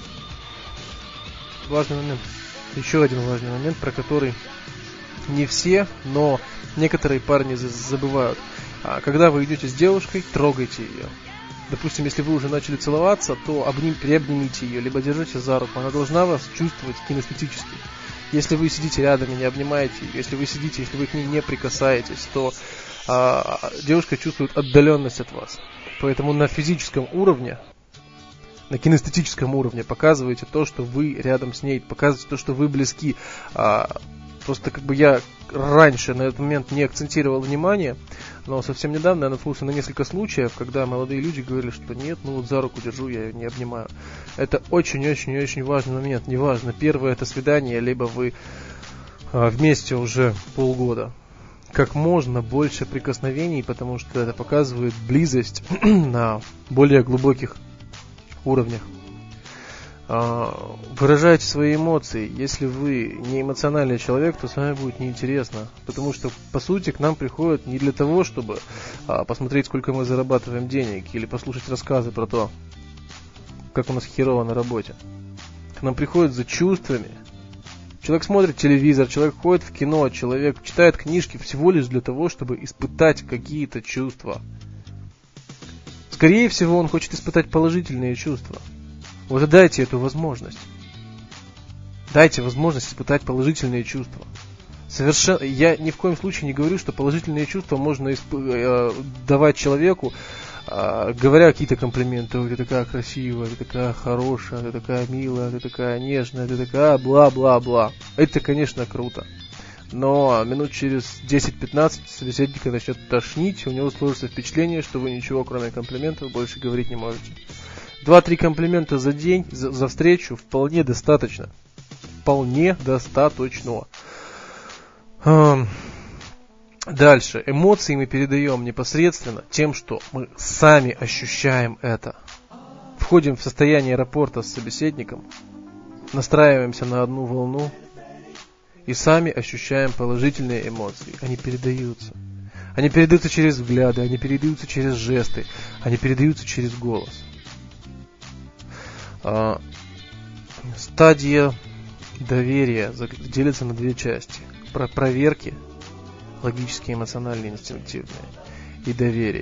Важный момент. Еще один важный момент, про который не все, но некоторые парни забывают. Когда вы идете с девушкой, трогайте ее. Допустим, если вы уже начали целоваться, то приобнимите ее, либо держите за руку. Она должна вас чувствовать кинестетически. Если вы сидите рядом и не обнимаете ее, если вы к ней не прикасаетесь, то девушка чувствует отдаленность от вас. Поэтому на физическом уровне, на кинестетическом уровне показываете то, что вы рядом с ней, показываете то, что вы близки. Просто я раньше на этот момент не акцентировал внимание, но совсем недавно я наткнулся на несколько случаев, когда молодые люди говорили, что нет, за руку держу, я ее не обнимаю. Это очень-очень-очень важный момент. Неважно, первое это свидание, либо вы вместе уже полгода. Как можно больше прикосновений, потому что это показывает близость на более глубоких уровнях. Выражайте свои эмоции. Если вы не эмоциональный человек, то с вами будет неинтересно. Потому что, по сути, к нам приходят не для того, чтобы посмотреть, сколько мы зарабатываем денег, или послушать рассказы про то, как у нас херово на работе. К нам приходят за чувствами. Человек смотрит телевизор, человек ходит в кино, человек читает книжки всего лишь для того, чтобы испытать какие-то чувства. Скорее всего, он хочет испытать положительные чувства. Вот и дайте эту возможность. Дайте возможность испытать положительные чувства. Я ни в коем случае не говорю, что положительные чувства можно давать человеку, говоря какие-то комплименты. Ты такая красивая, ты такая хорошая, ты такая милая, ты такая нежная, ты такая бла-бла-бла. Это, конечно, круто. Но минут через 10-15 собеседника начнет тошнить, у него сложится впечатление, что вы ничего, кроме комплиментов, больше говорить не можете. 2-3 комплимента за день, за встречу вполне достаточно. Вполне достаточно. Дальше. Эмоции мы передаем непосредственно тем, что мы сами ощущаем это. Входим в состояние рапорта с собеседником, настраиваемся на одну волну и сами ощущаем положительные эмоции. Они передаются. Они передаются через взгляды, они передаются через жесты, они передаются через голос. Стадия доверия делится на 2 части. Проверки, логические, эмоциональные, инстинктивные, и доверие.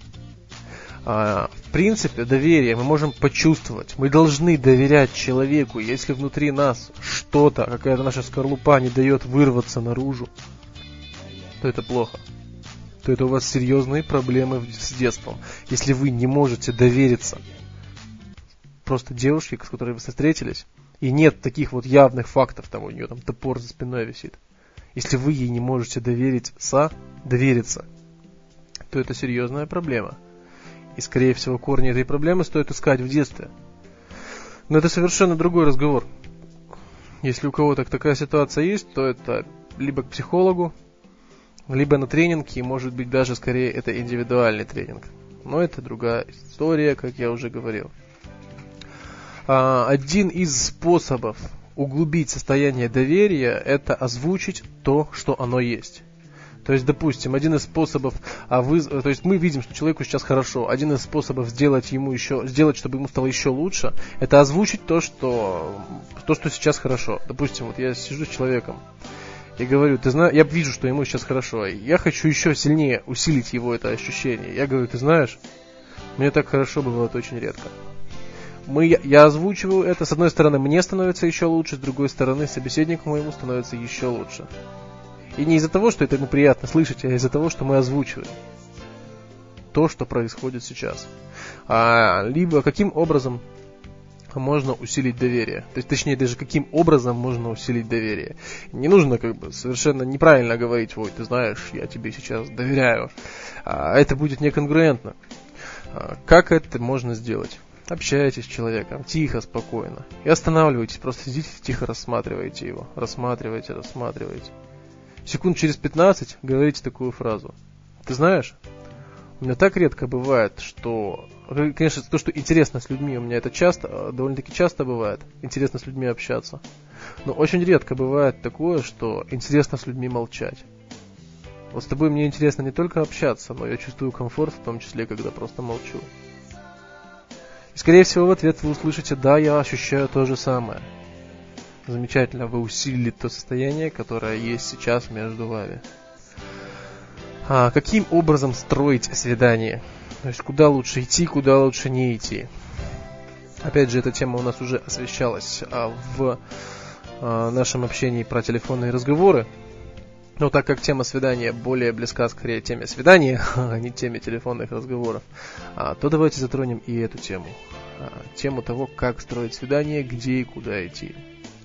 В принципе, доверие мы можем почувствовать. Мы должны доверять человеку. Если внутри нас что-то, какая-то наша скорлупа не дает вырваться наружу, то это плохо. То это у вас серьезные проблемы с детством. Если вы не можете довериться просто девушке, с которой вы встретились, и нет таких вот явных фактов, у нее топор за спиной висит. Если вы ей не можете довериться, то это серьезная проблема. И, скорее всего, корни этой проблемы стоит искать в детстве. Но это совершенно другой разговор. Если у кого-то такая ситуация есть, то это либо к психологу, либо на тренинг, и, может быть, даже скорее это индивидуальный тренинг. Но это другая история, как я уже говорил. Один из способов углубить состояние доверия – это озвучить то, что оно есть. То есть, допустим, один из способов, то есть мы видим, что человеку сейчас хорошо. Один из способов сделать, чтобы ему стало еще лучше, это озвучить то, что сейчас хорошо. Допустим, вот я сижу с человеком и говорю, ты знаешь, я вижу, что ему сейчас хорошо, и я хочу еще сильнее усилить его это ощущение. Я говорю, ты знаешь, мне так хорошо бывает очень редко. Я озвучиваю это, с одной стороны, мне становится еще лучше, с другой стороны, собеседнику моему становится еще лучше. И не из-за того, что это ему приятно слышать, а из-за того, что мы озвучиваем то, что происходит сейчас. Либо каким образом можно усилить доверие. То есть, точнее, даже каким образом можно усилить доверие. Не нужно совершенно неправильно говорить, ой, ты знаешь, я тебе сейчас доверяю. Это будет неконгруентно. Как это можно сделать? Общайтесь с человеком, тихо, спокойно. И останавливайтесь, просто сидите, тихо рассматривайте его. Рассматривайте. Секунд через 15 говорите такую фразу. Ты знаешь, у меня так редко бывает, что... Конечно, то, что интересно с людьми, у меня это довольно-таки часто бывает. Интересно с людьми общаться. Но очень редко бывает такое, что интересно с людьми молчать. Вот с тобой мне интересно не только общаться, но я чувствую комфорт, в том числе, когда просто молчу. И, скорее всего, в ответ вы услышите, да, я ощущаю то же самое. Замечательно, вы усилили то состояние, которое есть сейчас между вами. Каким образом строить свидание? То есть, куда лучше идти, куда лучше не идти? Опять же, эта тема у нас уже освещалась в нашем общении про телефонные разговоры. Но так как тема свидания более близка скорее теме свидания, а не теме телефонных разговоров, то давайте затронем и эту тему. Тему того, как строить свидание, где и куда идти.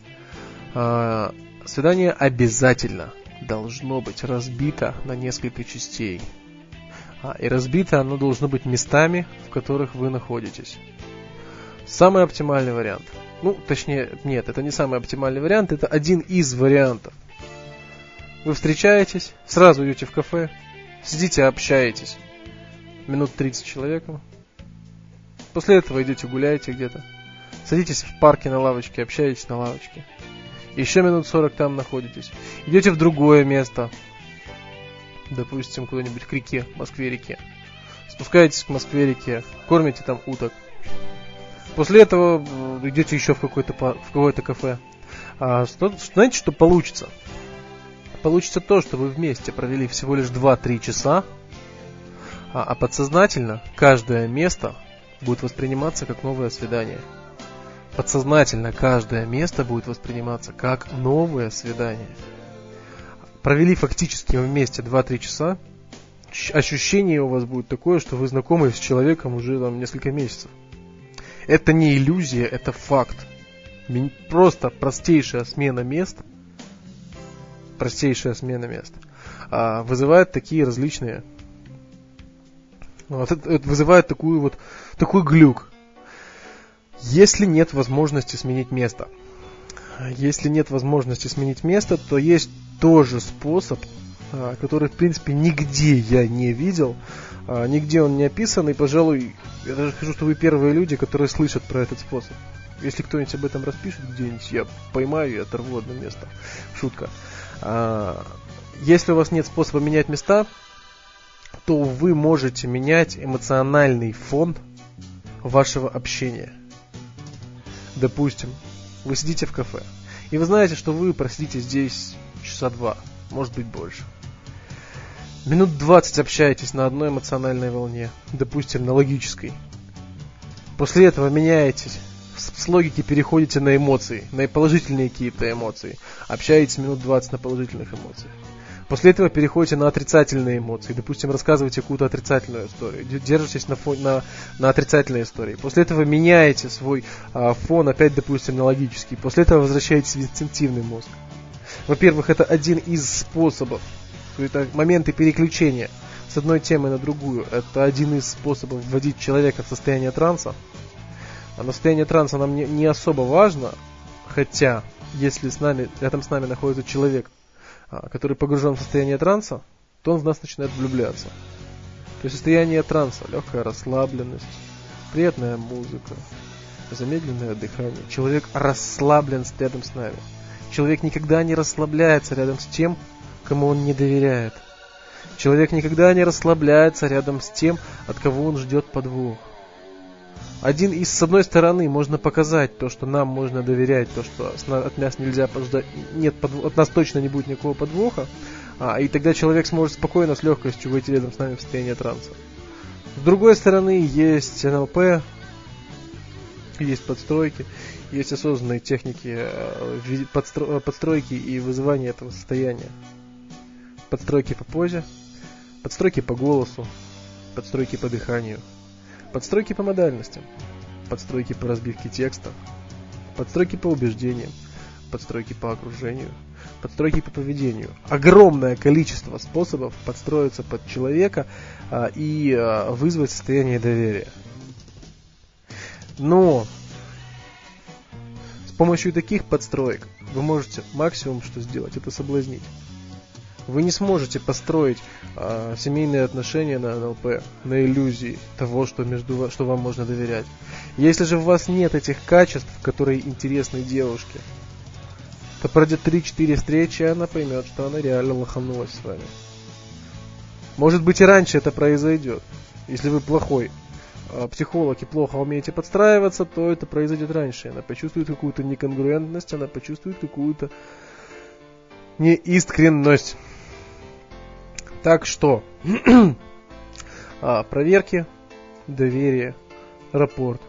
Свидание обязательно должно быть разбито на несколько частей. И разбито оно должно быть местами, в которых вы находитесь. Самый оптимальный вариант. Нет, это не самый оптимальный вариант, это один из вариантов. Вы встречаетесь, сразу идете в кафе, сидите, общаетесь минут 30 с человеком. После этого идете гуляете где-то. Садитесь в парке на лавочке, общаетесь на лавочке. Еще минут 40 там находитесь. Идете в другое место. Допустим, куда-нибудь к реке, Москве-реке. Спускаетесь к Москве-реке, кормите там уток. После этого идете еще в какое-то кафе. Знаете, что получится? Получится то, что вы вместе провели всего лишь 2-3 часа, а подсознательно каждое место будет восприниматься как новое свидание. Подсознательно каждое место будет восприниматься как новое свидание. Провели фактически вместе 2-3 часа, ощущение у вас будет такое, что вы знакомы с человеком уже несколько месяцев. Это не иллюзия, это факт. Просто простейшая смена мест вызывает такие различные... вызывает такой глюк. Если нет возможности сменить место, то есть тоже способ, который, в принципе, нигде я не видел, нигде он не описан, и, пожалуй, я даже скажу, что вы первые люди, которые слышат про этот способ. Если кто-нибудь об этом распишет где-нибудь, я поймаю и оторву одно место. Шутка. Если у вас нет способа менять места, то вы можете менять эмоциональный фон вашего общения. Допустим, вы сидите в кафе, и вы знаете, что вы просидите здесь часа 2, может быть больше. Минут 20 общаетесь на одной эмоциональной волне, допустим, на логической. После этого меняетесь, с логики переходите на эмоции, на положительные какие-то эмоции. Общаетесь минут 20 на положительных эмоциях. После этого переходите на отрицательные эмоции. Допустим, рассказываете какую-то отрицательную историю. Держитесь на отрицательной истории. После этого меняете свой фон опять, допустим, на логический. После этого возвращаетесь в инстинктивный мозг. Во-первых, это один из способов. Это моменты переключения с одной темы на другую. Это один из способов вводить человека в состояние транса. А состояние транса нам не особо важно. Хотя, если рядом с нами находится человек, который погружен в состояние транса, то он в нас начинает влюбляться. То есть состояние транса, легкая расслабленность, приятная музыка, замедленное дыхание. Человек расслаблен рядом с нами. Человек никогда не расслабляется рядом с тем, кому он не доверяет. Человек никогда не расслабляется рядом с тем, от кого он ждет подвох. С одной стороны, можно показать то, что нам можно доверять, то, что от нас нельзя ждать, от нас точно не будет никакого подвоха, и тогда человек сможет спокойно, с легкостью войти рядом с нами в состояние транса. С другой стороны, есть НЛП, есть подстройки, есть осознанные техники подстройки и вызывания этого состояния. Подстройки по позе, подстройки по голосу, подстройки по дыханию. Подстройки по модальностям, подстройки по разбивке текста, подстройки по убеждениям, подстройки по окружению, подстройки по поведению. Огромное количество способов подстроиться под человека и вызвать состояние доверия. Но с помощью таких подстроек вы можете максимум, что сделать, это соблазнить. Вы не сможете построить семейные отношения на НЛП, на иллюзии того, что вам можно доверять. Если же у вас нет этих качеств, которые интересны девушке, то пройдет 3-4 встречи, и она поймет, что она реально лоханулась с вами. Может быть, и раньше это произойдет. Если вы плохой психолог и плохо умеете подстраиваться, то это произойдет раньше. Она почувствует какую-то неконгруентность, она почувствует какую-то неискренность. Так что, проверки, доверие, рапорт,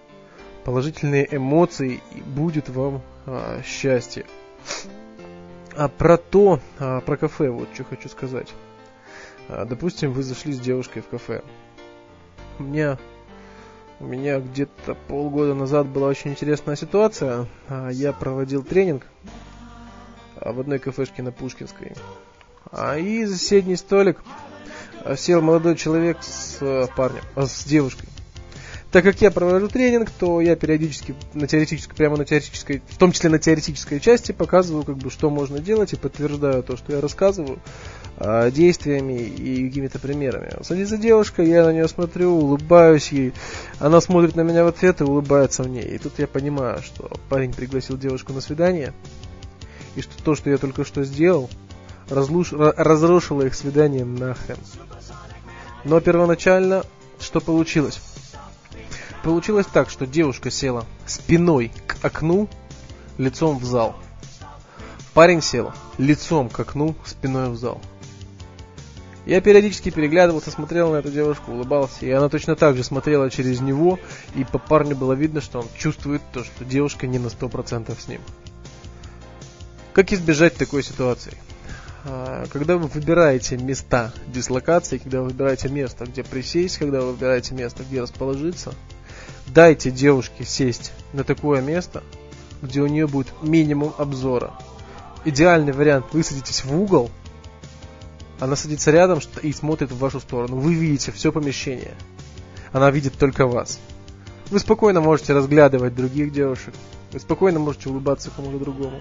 положительные эмоции, и будет вам счастье. Про кафе вот что хочу сказать. Допустим, вы зашли с девушкой в кафе. У меня где-то полгода назад была очень интересная ситуация. Я проводил тренинг в одной кафешке на Пушкинской. И за соседний столик сел молодой человек с девушкой. Так как я провожу тренинг, то я периодически в том числе на теоретической части, показываю, что можно делать, и подтверждаю то, что я рассказываю, действиями и какими-то примерами. Садится девушка, я на нее смотрю, улыбаюсь ей, она смотрит на меня в ответ и улыбается мне. И тут я понимаю, что парень пригласил девушку на свидание, и что то, что я только что сделал, разрушило их свидание нахрен. Но первоначально что получилось? Получилось так, что девушка села спиной к окну, лицом в зал. Парень сел лицом к окну, спиной в зал. Я периодически переглядывался, смотрел на эту девушку, улыбался, и она точно так же смотрела через него, и по парню было видно, что он чувствует то, что девушка не на 100% с ним. Как избежать такой ситуации? Когда вы выбираете места дислокации, когда вы выбираете место, где присесть, когда вы выбираете место, где расположиться, дайте девушке сесть на такое место, где у нее будет минимум обзора. Идеальный вариант: вы садитесь в угол, она садится рядом и смотрит в вашу сторону. Вы видите все помещение. Она видит только вас. Вы спокойно можете разглядывать других девушек. Вы спокойно можете улыбаться кому-то другому.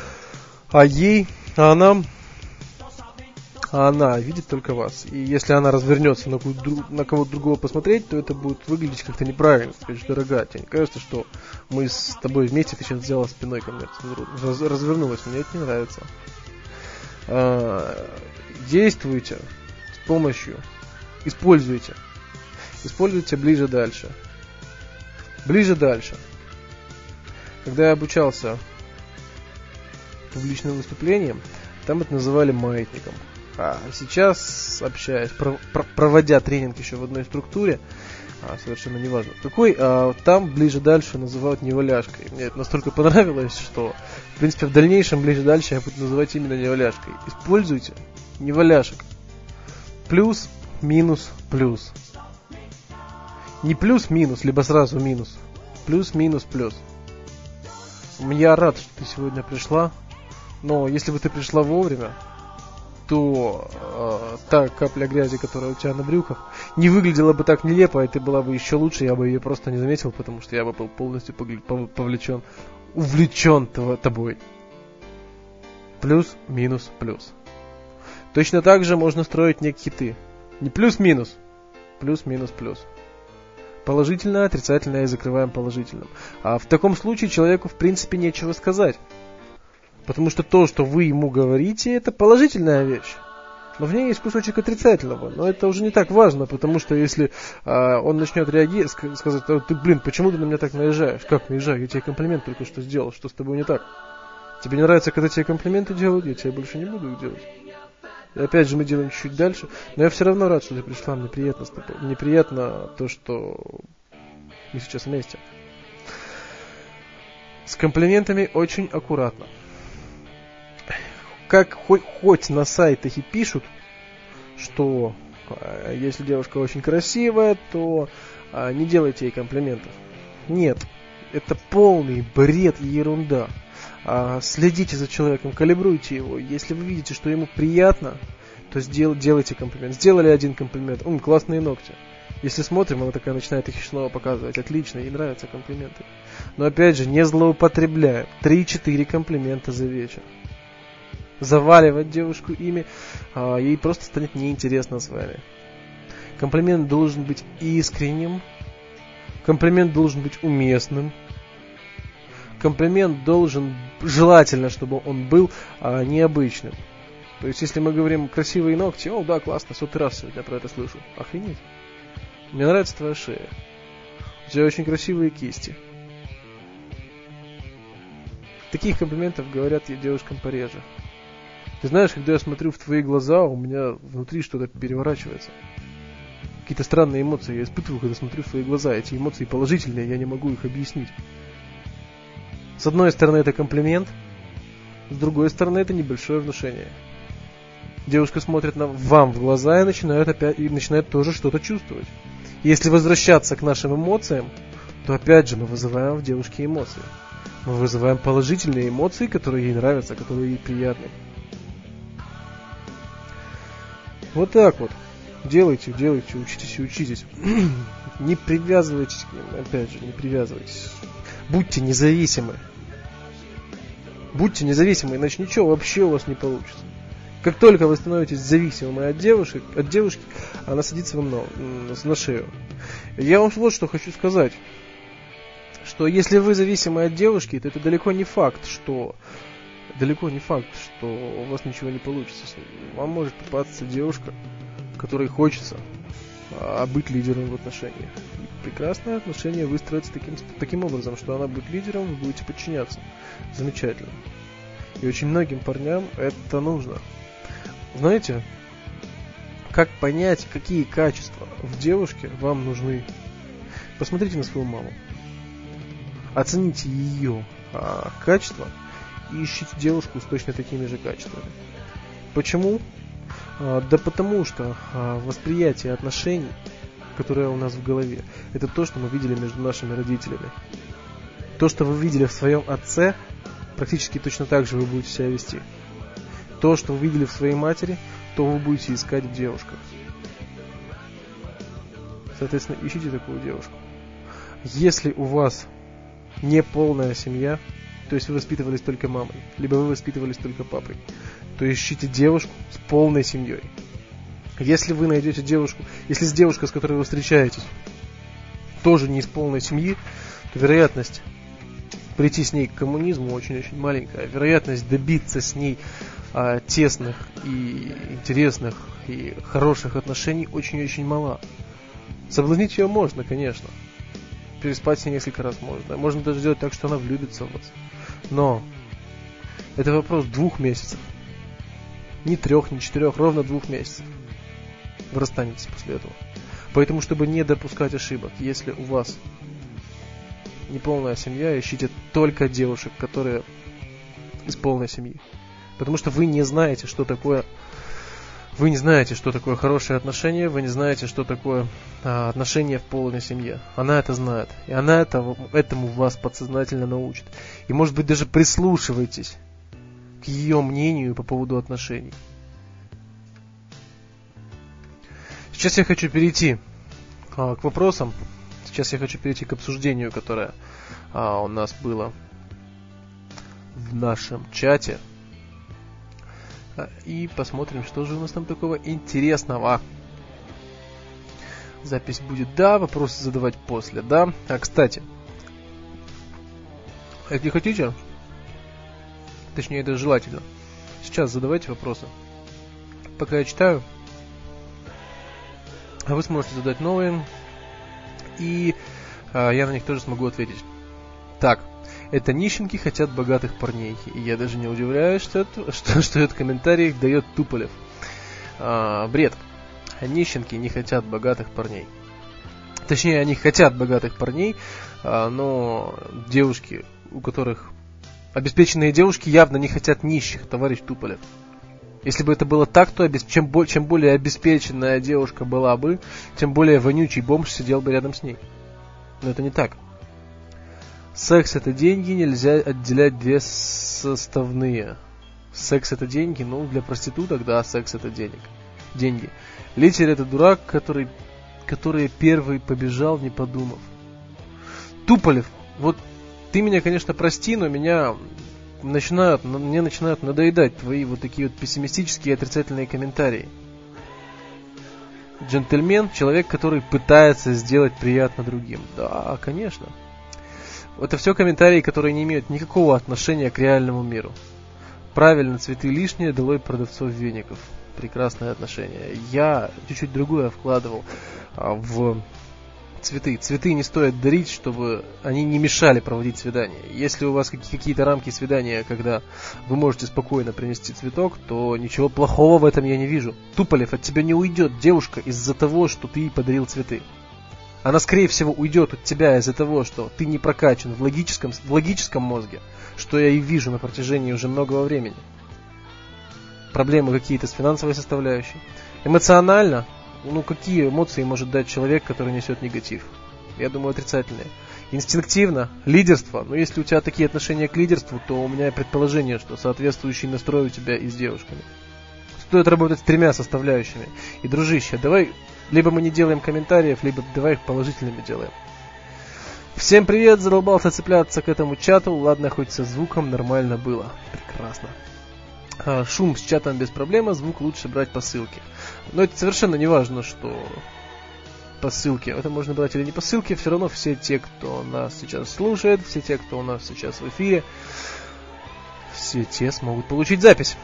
Она видит только вас. И если она развернется на кого-то другого посмотреть, то это будет выглядеть как-то неправильно. Скажешь: дорогая, тебе не кажется, что мы с тобой вместе, ты сейчас взяла спиной ко мне, развернулась, мне это не нравится. Действуйте с помощью, используйте ближе-дальше. Ближе-дальше. Когда я обучался публичным выступлениям, там это называли маятником. А сейчас, общаясь, проводя тренинг еще в одной структуре, совершенно неважно какой, там ближе-дальше называют неваляшкой. Мне это настолько понравилось, что, в принципе, в дальнейшем ближе-дальше я буду называть именно неваляшкой. Используйте неваляшек. Плюс, минус, плюс. Не плюс-минус, либо сразу минус. Плюс, минус, плюс. Я рад, что ты сегодня пришла, но если бы ты пришла вовремя, то та капля грязи, которая у тебя на брюках, не выглядела бы так нелепо, и ты была бы еще лучше, я бы ее просто не заметил, потому что я бы был полностью увлечен тобой. Плюс, минус, плюс. Точно так же можно строить некие хиты. Не плюс-минус, плюс, минус, плюс. Положительное, отрицательное и закрываем положительным. А в таком случае человеку в принципе нечего сказать. Потому что то, что вы ему говорите, это положительная вещь. Но в ней есть кусочек отрицательного. Но это уже не так важно, потому что если он начнет реагировать, сказать: ты, почему ты на меня так наезжаешь? Как наезжаю? Я тебе комплимент только что сделал, что с тобой не так? Тебе не нравится, когда тебе комплименты делают? Я тебе больше не буду их делать. И опять же мы делаем чуть дальше. Но я все равно рад, что ты пришла, мне приятно с тобой. Мне приятно то, что мы сейчас вместе. С комплиментами очень аккуратно. Как хоть на сайтах и пишут, что если девушка очень красивая, то не делайте ей комплиментов. Нет, это полный бред и ерунда. Следите за человеком, калибруйте его. Если вы видите, что ему приятно, то делайте комплимент. Сделали один комплимент: классные ногти. Если смотрим, она такая начинает их снова показывать: отлично, ей нравятся комплименты. Но опять же, не злоупотребляем. 3-4 комплимента за вечер. Заваливать девушку ими, ей просто станет неинтересно с вами. Комплимент должен быть искренним. Комплимент должен быть уместным. Комплимент должен, желательно, чтобы он был необычным. То есть, если мы говорим красивые ногти: да, классно, 100 раз сегодня про это слышу. Охренеть. Мне нравится твоя шея. У тебя очень красивые кисти. Таких комплиментов говорят девушкам пореже. Ты знаешь, когда я смотрю в твои глаза, у меня внутри что-то переворачивается. Какие-то странные эмоции я испытываю, когда смотрю в твои глаза. Эти эмоции положительные, я не могу их объяснить. С одной стороны, это комплимент, С другой стороны, это небольшое внушение. Девушка смотрит вам в глаза и начинает тоже что-то чувствовать. Если возвращаться к нашим эмоциям, то опять же мы вызываем в девушке эмоции. Мы вызываем положительные эмоции, которые ей нравятся, которые ей приятны. Вот так вот. Делайте, учитесь. Не привязывайтесь к ним, опять же, не привязывайтесь. Будьте независимы. Будьте независимы, иначе ничего вообще у вас не получится. Как только вы становитесь зависимым от девушки, она садится вам на шею. Я вам вот что хочу сказать. Что если вы зависимы от девушки, то это далеко не факт, что у вас ничего не получится с ней. Вам может попасться девушка, которой хочется быть лидером в отношениях. И прекрасное отношение выстроится таким образом, что она будет лидером, вы будете подчиняться. Замечательно. И очень многим парням это нужно. Знаете, как понять, какие качества в девушке вам нужны? Посмотрите на свою маму. Оцените ее качества и ищите девушку с точно такими же качествами. Почему? Да потому что восприятие отношений, которое у нас в голове, это то, что мы видели между нашими родителями. То, что вы видели в своем отце, практически точно так же вы будете себя вести. То, что вы видели в своей матери, то вы будете искать в девушках. Соответственно, ищите такую девушку. Если у вас не полная семья, то есть вы воспитывались только мамой, либо вы воспитывались только папой, то ищите девушку с полной семьей. Если вы найдете девушку, если девушка, с которой вы встречаетесь, тоже не из полной семьи, то вероятность прийти с ней к коммунизму очень-очень маленькая. Вероятность добиться с ней тесных и интересных и хороших отношений очень-очень мала. Соблазнить ее можно, конечно. Переспать с ней несколько раз можно. Можно даже сделать так, что она влюбится в вас. Но это вопрос 2 месяцев. Не 3, не 4, ровно 2 месяцев. Вы расстанетесь после этого. Поэтому, чтобы не допускать ошибок, если у вас неполная семья, ищите только девушек, которые из полной семьи. Потому что вы не знаете, что такое хорошие отношения, вы не знаете, что такое отношения в полной семье. Она это знает. И она этому вас подсознательно научит. И, может быть, даже прислушивайтесь к ее мнению по поводу отношений. Сейчас я хочу перейти к вопросам. Сейчас я хочу перейти к обсуждению, которое у нас было в нашем чате. И посмотрим, что же у нас там такого интересного. Запись будет да, вопросы задавать после, да. Кстати, если хотите, точнее, это желательно, сейчас задавайте вопросы. Пока я читаю, а вы сможете задать новые, и я на них тоже смогу ответить. Так, это нищенки хотят богатых парней. И я даже не удивляюсь, что этот комментарий дает Туполев. Бред. Нищенки не хотят богатых парней. Точнее, они хотят богатых парней, но девушки, у которых обеспеченные девушки, явно не хотят нищих, товарищ Туполев. Если бы это было так, то чем более обеспеченная девушка была бы, тем более вонючий бомж сидел бы рядом с ней. Но это не так. Секс это деньги, нельзя отделять 2 составные. Секс это деньги, для проституток, да, секс это деньги. Литер это дурак, который первый побежал, не подумав. Туполев, вот ты меня, конечно, прости, но мне начинают надоедать твои вот такие вот пессимистические и отрицательные комментарии. Джентльмен, человек, который пытается сделать приятно другим. Да, конечно. Это все комментарии, которые не имеют никакого отношения к реальному миру. Правильно, цветы лишние, долой продавцов веников. Прекрасное отношение. Я чуть-чуть другое вкладывал в цветы. Цветы не стоит дарить, чтобы они не мешали проводить свидание. Если у вас какие-то рамки свидания, когда вы можете спокойно принести цветок, то ничего плохого в этом я не вижу. Туполев, от тебя не уйдет девушка из-за того, что ты ей подарил цветы. Она, скорее всего, уйдет от тебя из-за того, что ты не прокачан в логическом мозге, что я и вижу на протяжении уже многого времени. Проблемы какие-то с финансовой составляющей. Эмоционально, какие эмоции может дать человек, который несет негатив? Я думаю, отрицательные. Инстинктивно, лидерство. Но если у тебя такие отношения к лидерству, то у меня предположение, что соответствующий настрой у тебя и с девушками. Стоит работать с 3 составляющими. И, дружище, давай, либо мы не делаем комментариев, либо давай их положительными делаем. Всем привет, задолбался цепляться к этому чату. Ладно, хоть со звуком нормально было. Прекрасно. Шум с чатом без проблем, звук лучше брать по ссылке. Но это совершенно не важно, что по ссылке. Это можно брать или не по ссылке. Все равно все те, кто нас сейчас слушает, все те, кто у нас сейчас в эфире, все те смогут получить запись.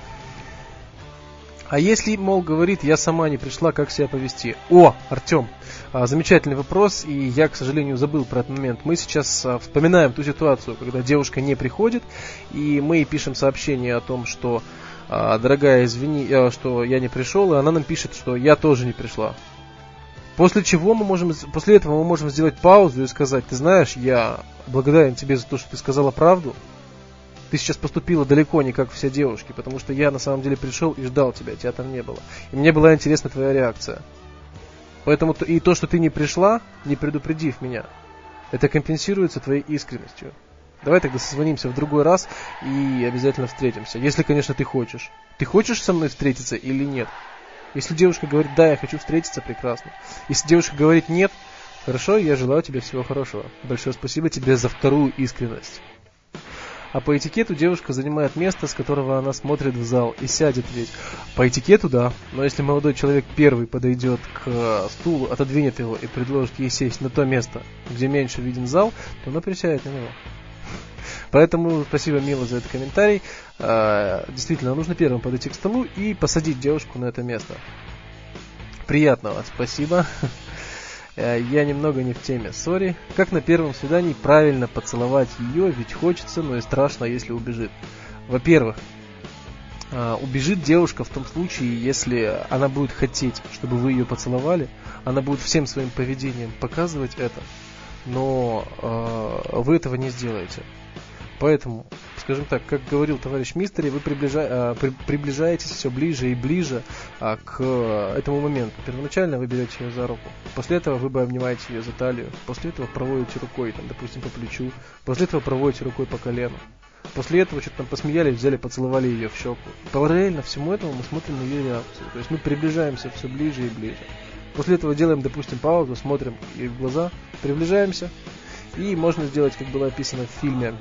А если, мол, говорит, я сама не пришла, как себя повести? О, Артем, замечательный вопрос, и я, к сожалению, забыл про этот момент. Мы сейчас вспоминаем ту ситуацию, когда девушка не приходит, и мы ей пишем сообщение о том, что, дорогая, извини, что я не пришел, и она нам пишет, что я тоже не пришла. После этого мы можем сделать паузу и сказать, ты знаешь, я благодарен тебе за то, что ты сказала правду. Ты сейчас поступила далеко не как все девушки, потому что я на самом деле пришел и ждал тебя там не было. И мне была интересна твоя реакция. Поэтому и то, что ты не пришла, не предупредив меня, это компенсируется твоей искренностью. Давай тогда созвонимся в другой раз и обязательно встретимся. Если, конечно, ты хочешь. Ты хочешь со мной встретиться или нет? Если девушка говорит, да, я хочу встретиться, прекрасно. Если девушка говорит нет, хорошо, я желаю тебе всего хорошего. Большое спасибо тебе за вторую искренность. А по этикету девушка занимает место, с которого она смотрит в зал и сядет ведь. По этикету, да. Но если молодой человек первый подойдет к стулу, отодвинет его и предложит ей сесть на то место, где меньше виден зал, то она присядет на него. Поэтому спасибо, Мила, за этот комментарий. Действительно, нужно первым подойти к столу и посадить девушку на это место. Приятного, спасибо. Я немного не в теме, сори. Как на первом свидании правильно поцеловать ее, ведь хочется, но и страшно, если убежит. Во-первых, убежит девушка в том случае, если она будет хотеть, чтобы вы ее поцеловали, она будет всем своим поведением показывать это, но вы этого не сделаете. Поэтому, скажем так, как говорил товарищ Мистери, вы приближаетесь все ближе и ближе к этому моменту. Первоначально вы берете ее за руку, после этого вы обнимаете ее за талию, после этого проводите рукой, допустим, по плечу, после этого проводите рукой по колену. После этого что-то посмеялись, взяли, поцеловали ее в щеку. Параллельно всему этому мы смотрим на ее реакцию. То есть мы приближаемся все ближе и ближе. После этого делаем, допустим, паузу, смотрим ей в глаза, приближаемся. И можно сделать, как было описано в фильме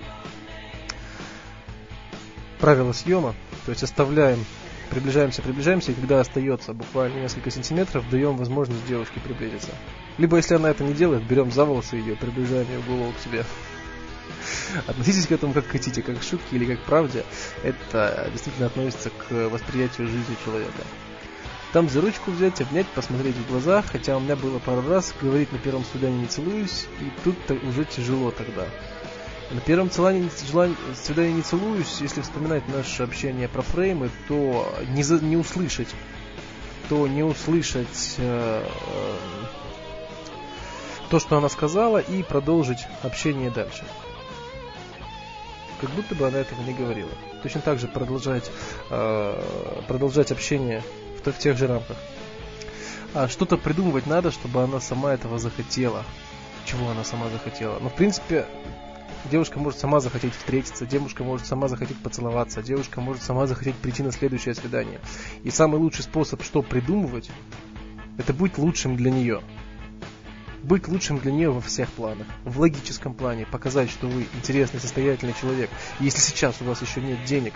«Правила съема», то есть приближаемся, и когда остается буквально несколько сантиметров, даем возможность девушке приблизиться. Либо, если она это не делает, берем за волосы ее, приближаем ее голову к себе. Относитесь к этому как хотите, как к шутке или как к правде. Это действительно относится к восприятию жизни человека. Там за ручку взять, обнять, посмотреть в глаза, хотя у меня было пару раз, говорить на первом свидании не целуюсь, и тут-то уже тяжело тогда. На первом свидании не целуюсь, если вспоминать наше общение про фреймы, то не услышать то, что она сказала, и продолжить общение дальше. Как будто бы она этого не говорила. Точно так же продолжать общение в тех же рамках. Что-то придумывать надо, чтобы она сама этого захотела. Чего она сама захотела? Но в принципе девушка может сама захотеть встретиться, девушка может сама захотеть поцеловаться, девушка может сама захотеть прийти на следующее свидание. И самый лучший способ, что придумывать, это быть лучшим для нее. Быть лучшим для нее во всех планах. В логическом плане показать, что вы интересный, состоятельный человек. И если сейчас у вас еще нет денег,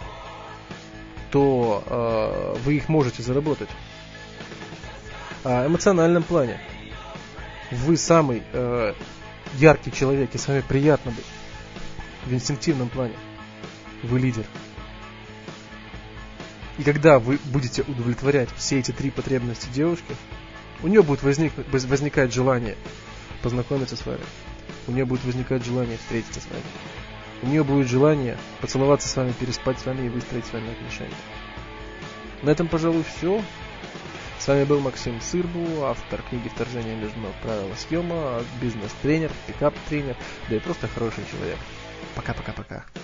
то вы их можете заработать. В эмоциональном плане вы самый яркий человек, и с вами приятно быть. В инстинктивном плане вы лидер. И когда вы будете удовлетворять все эти 3 потребности девушки, у нее будет возникать желание познакомиться с вами. У нее будет возникать желание встретиться с вами. У нее будет желание поцеловаться с вами, переспать с вами и выстроить с вами отношения. На этом, пожалуй, все. С вами был Максим Сырбу, автор книги «Вторжение между ног. Правила съема», бизнес-тренер, пикап-тренер, да и просто хороший человек. Пока-пока-пока.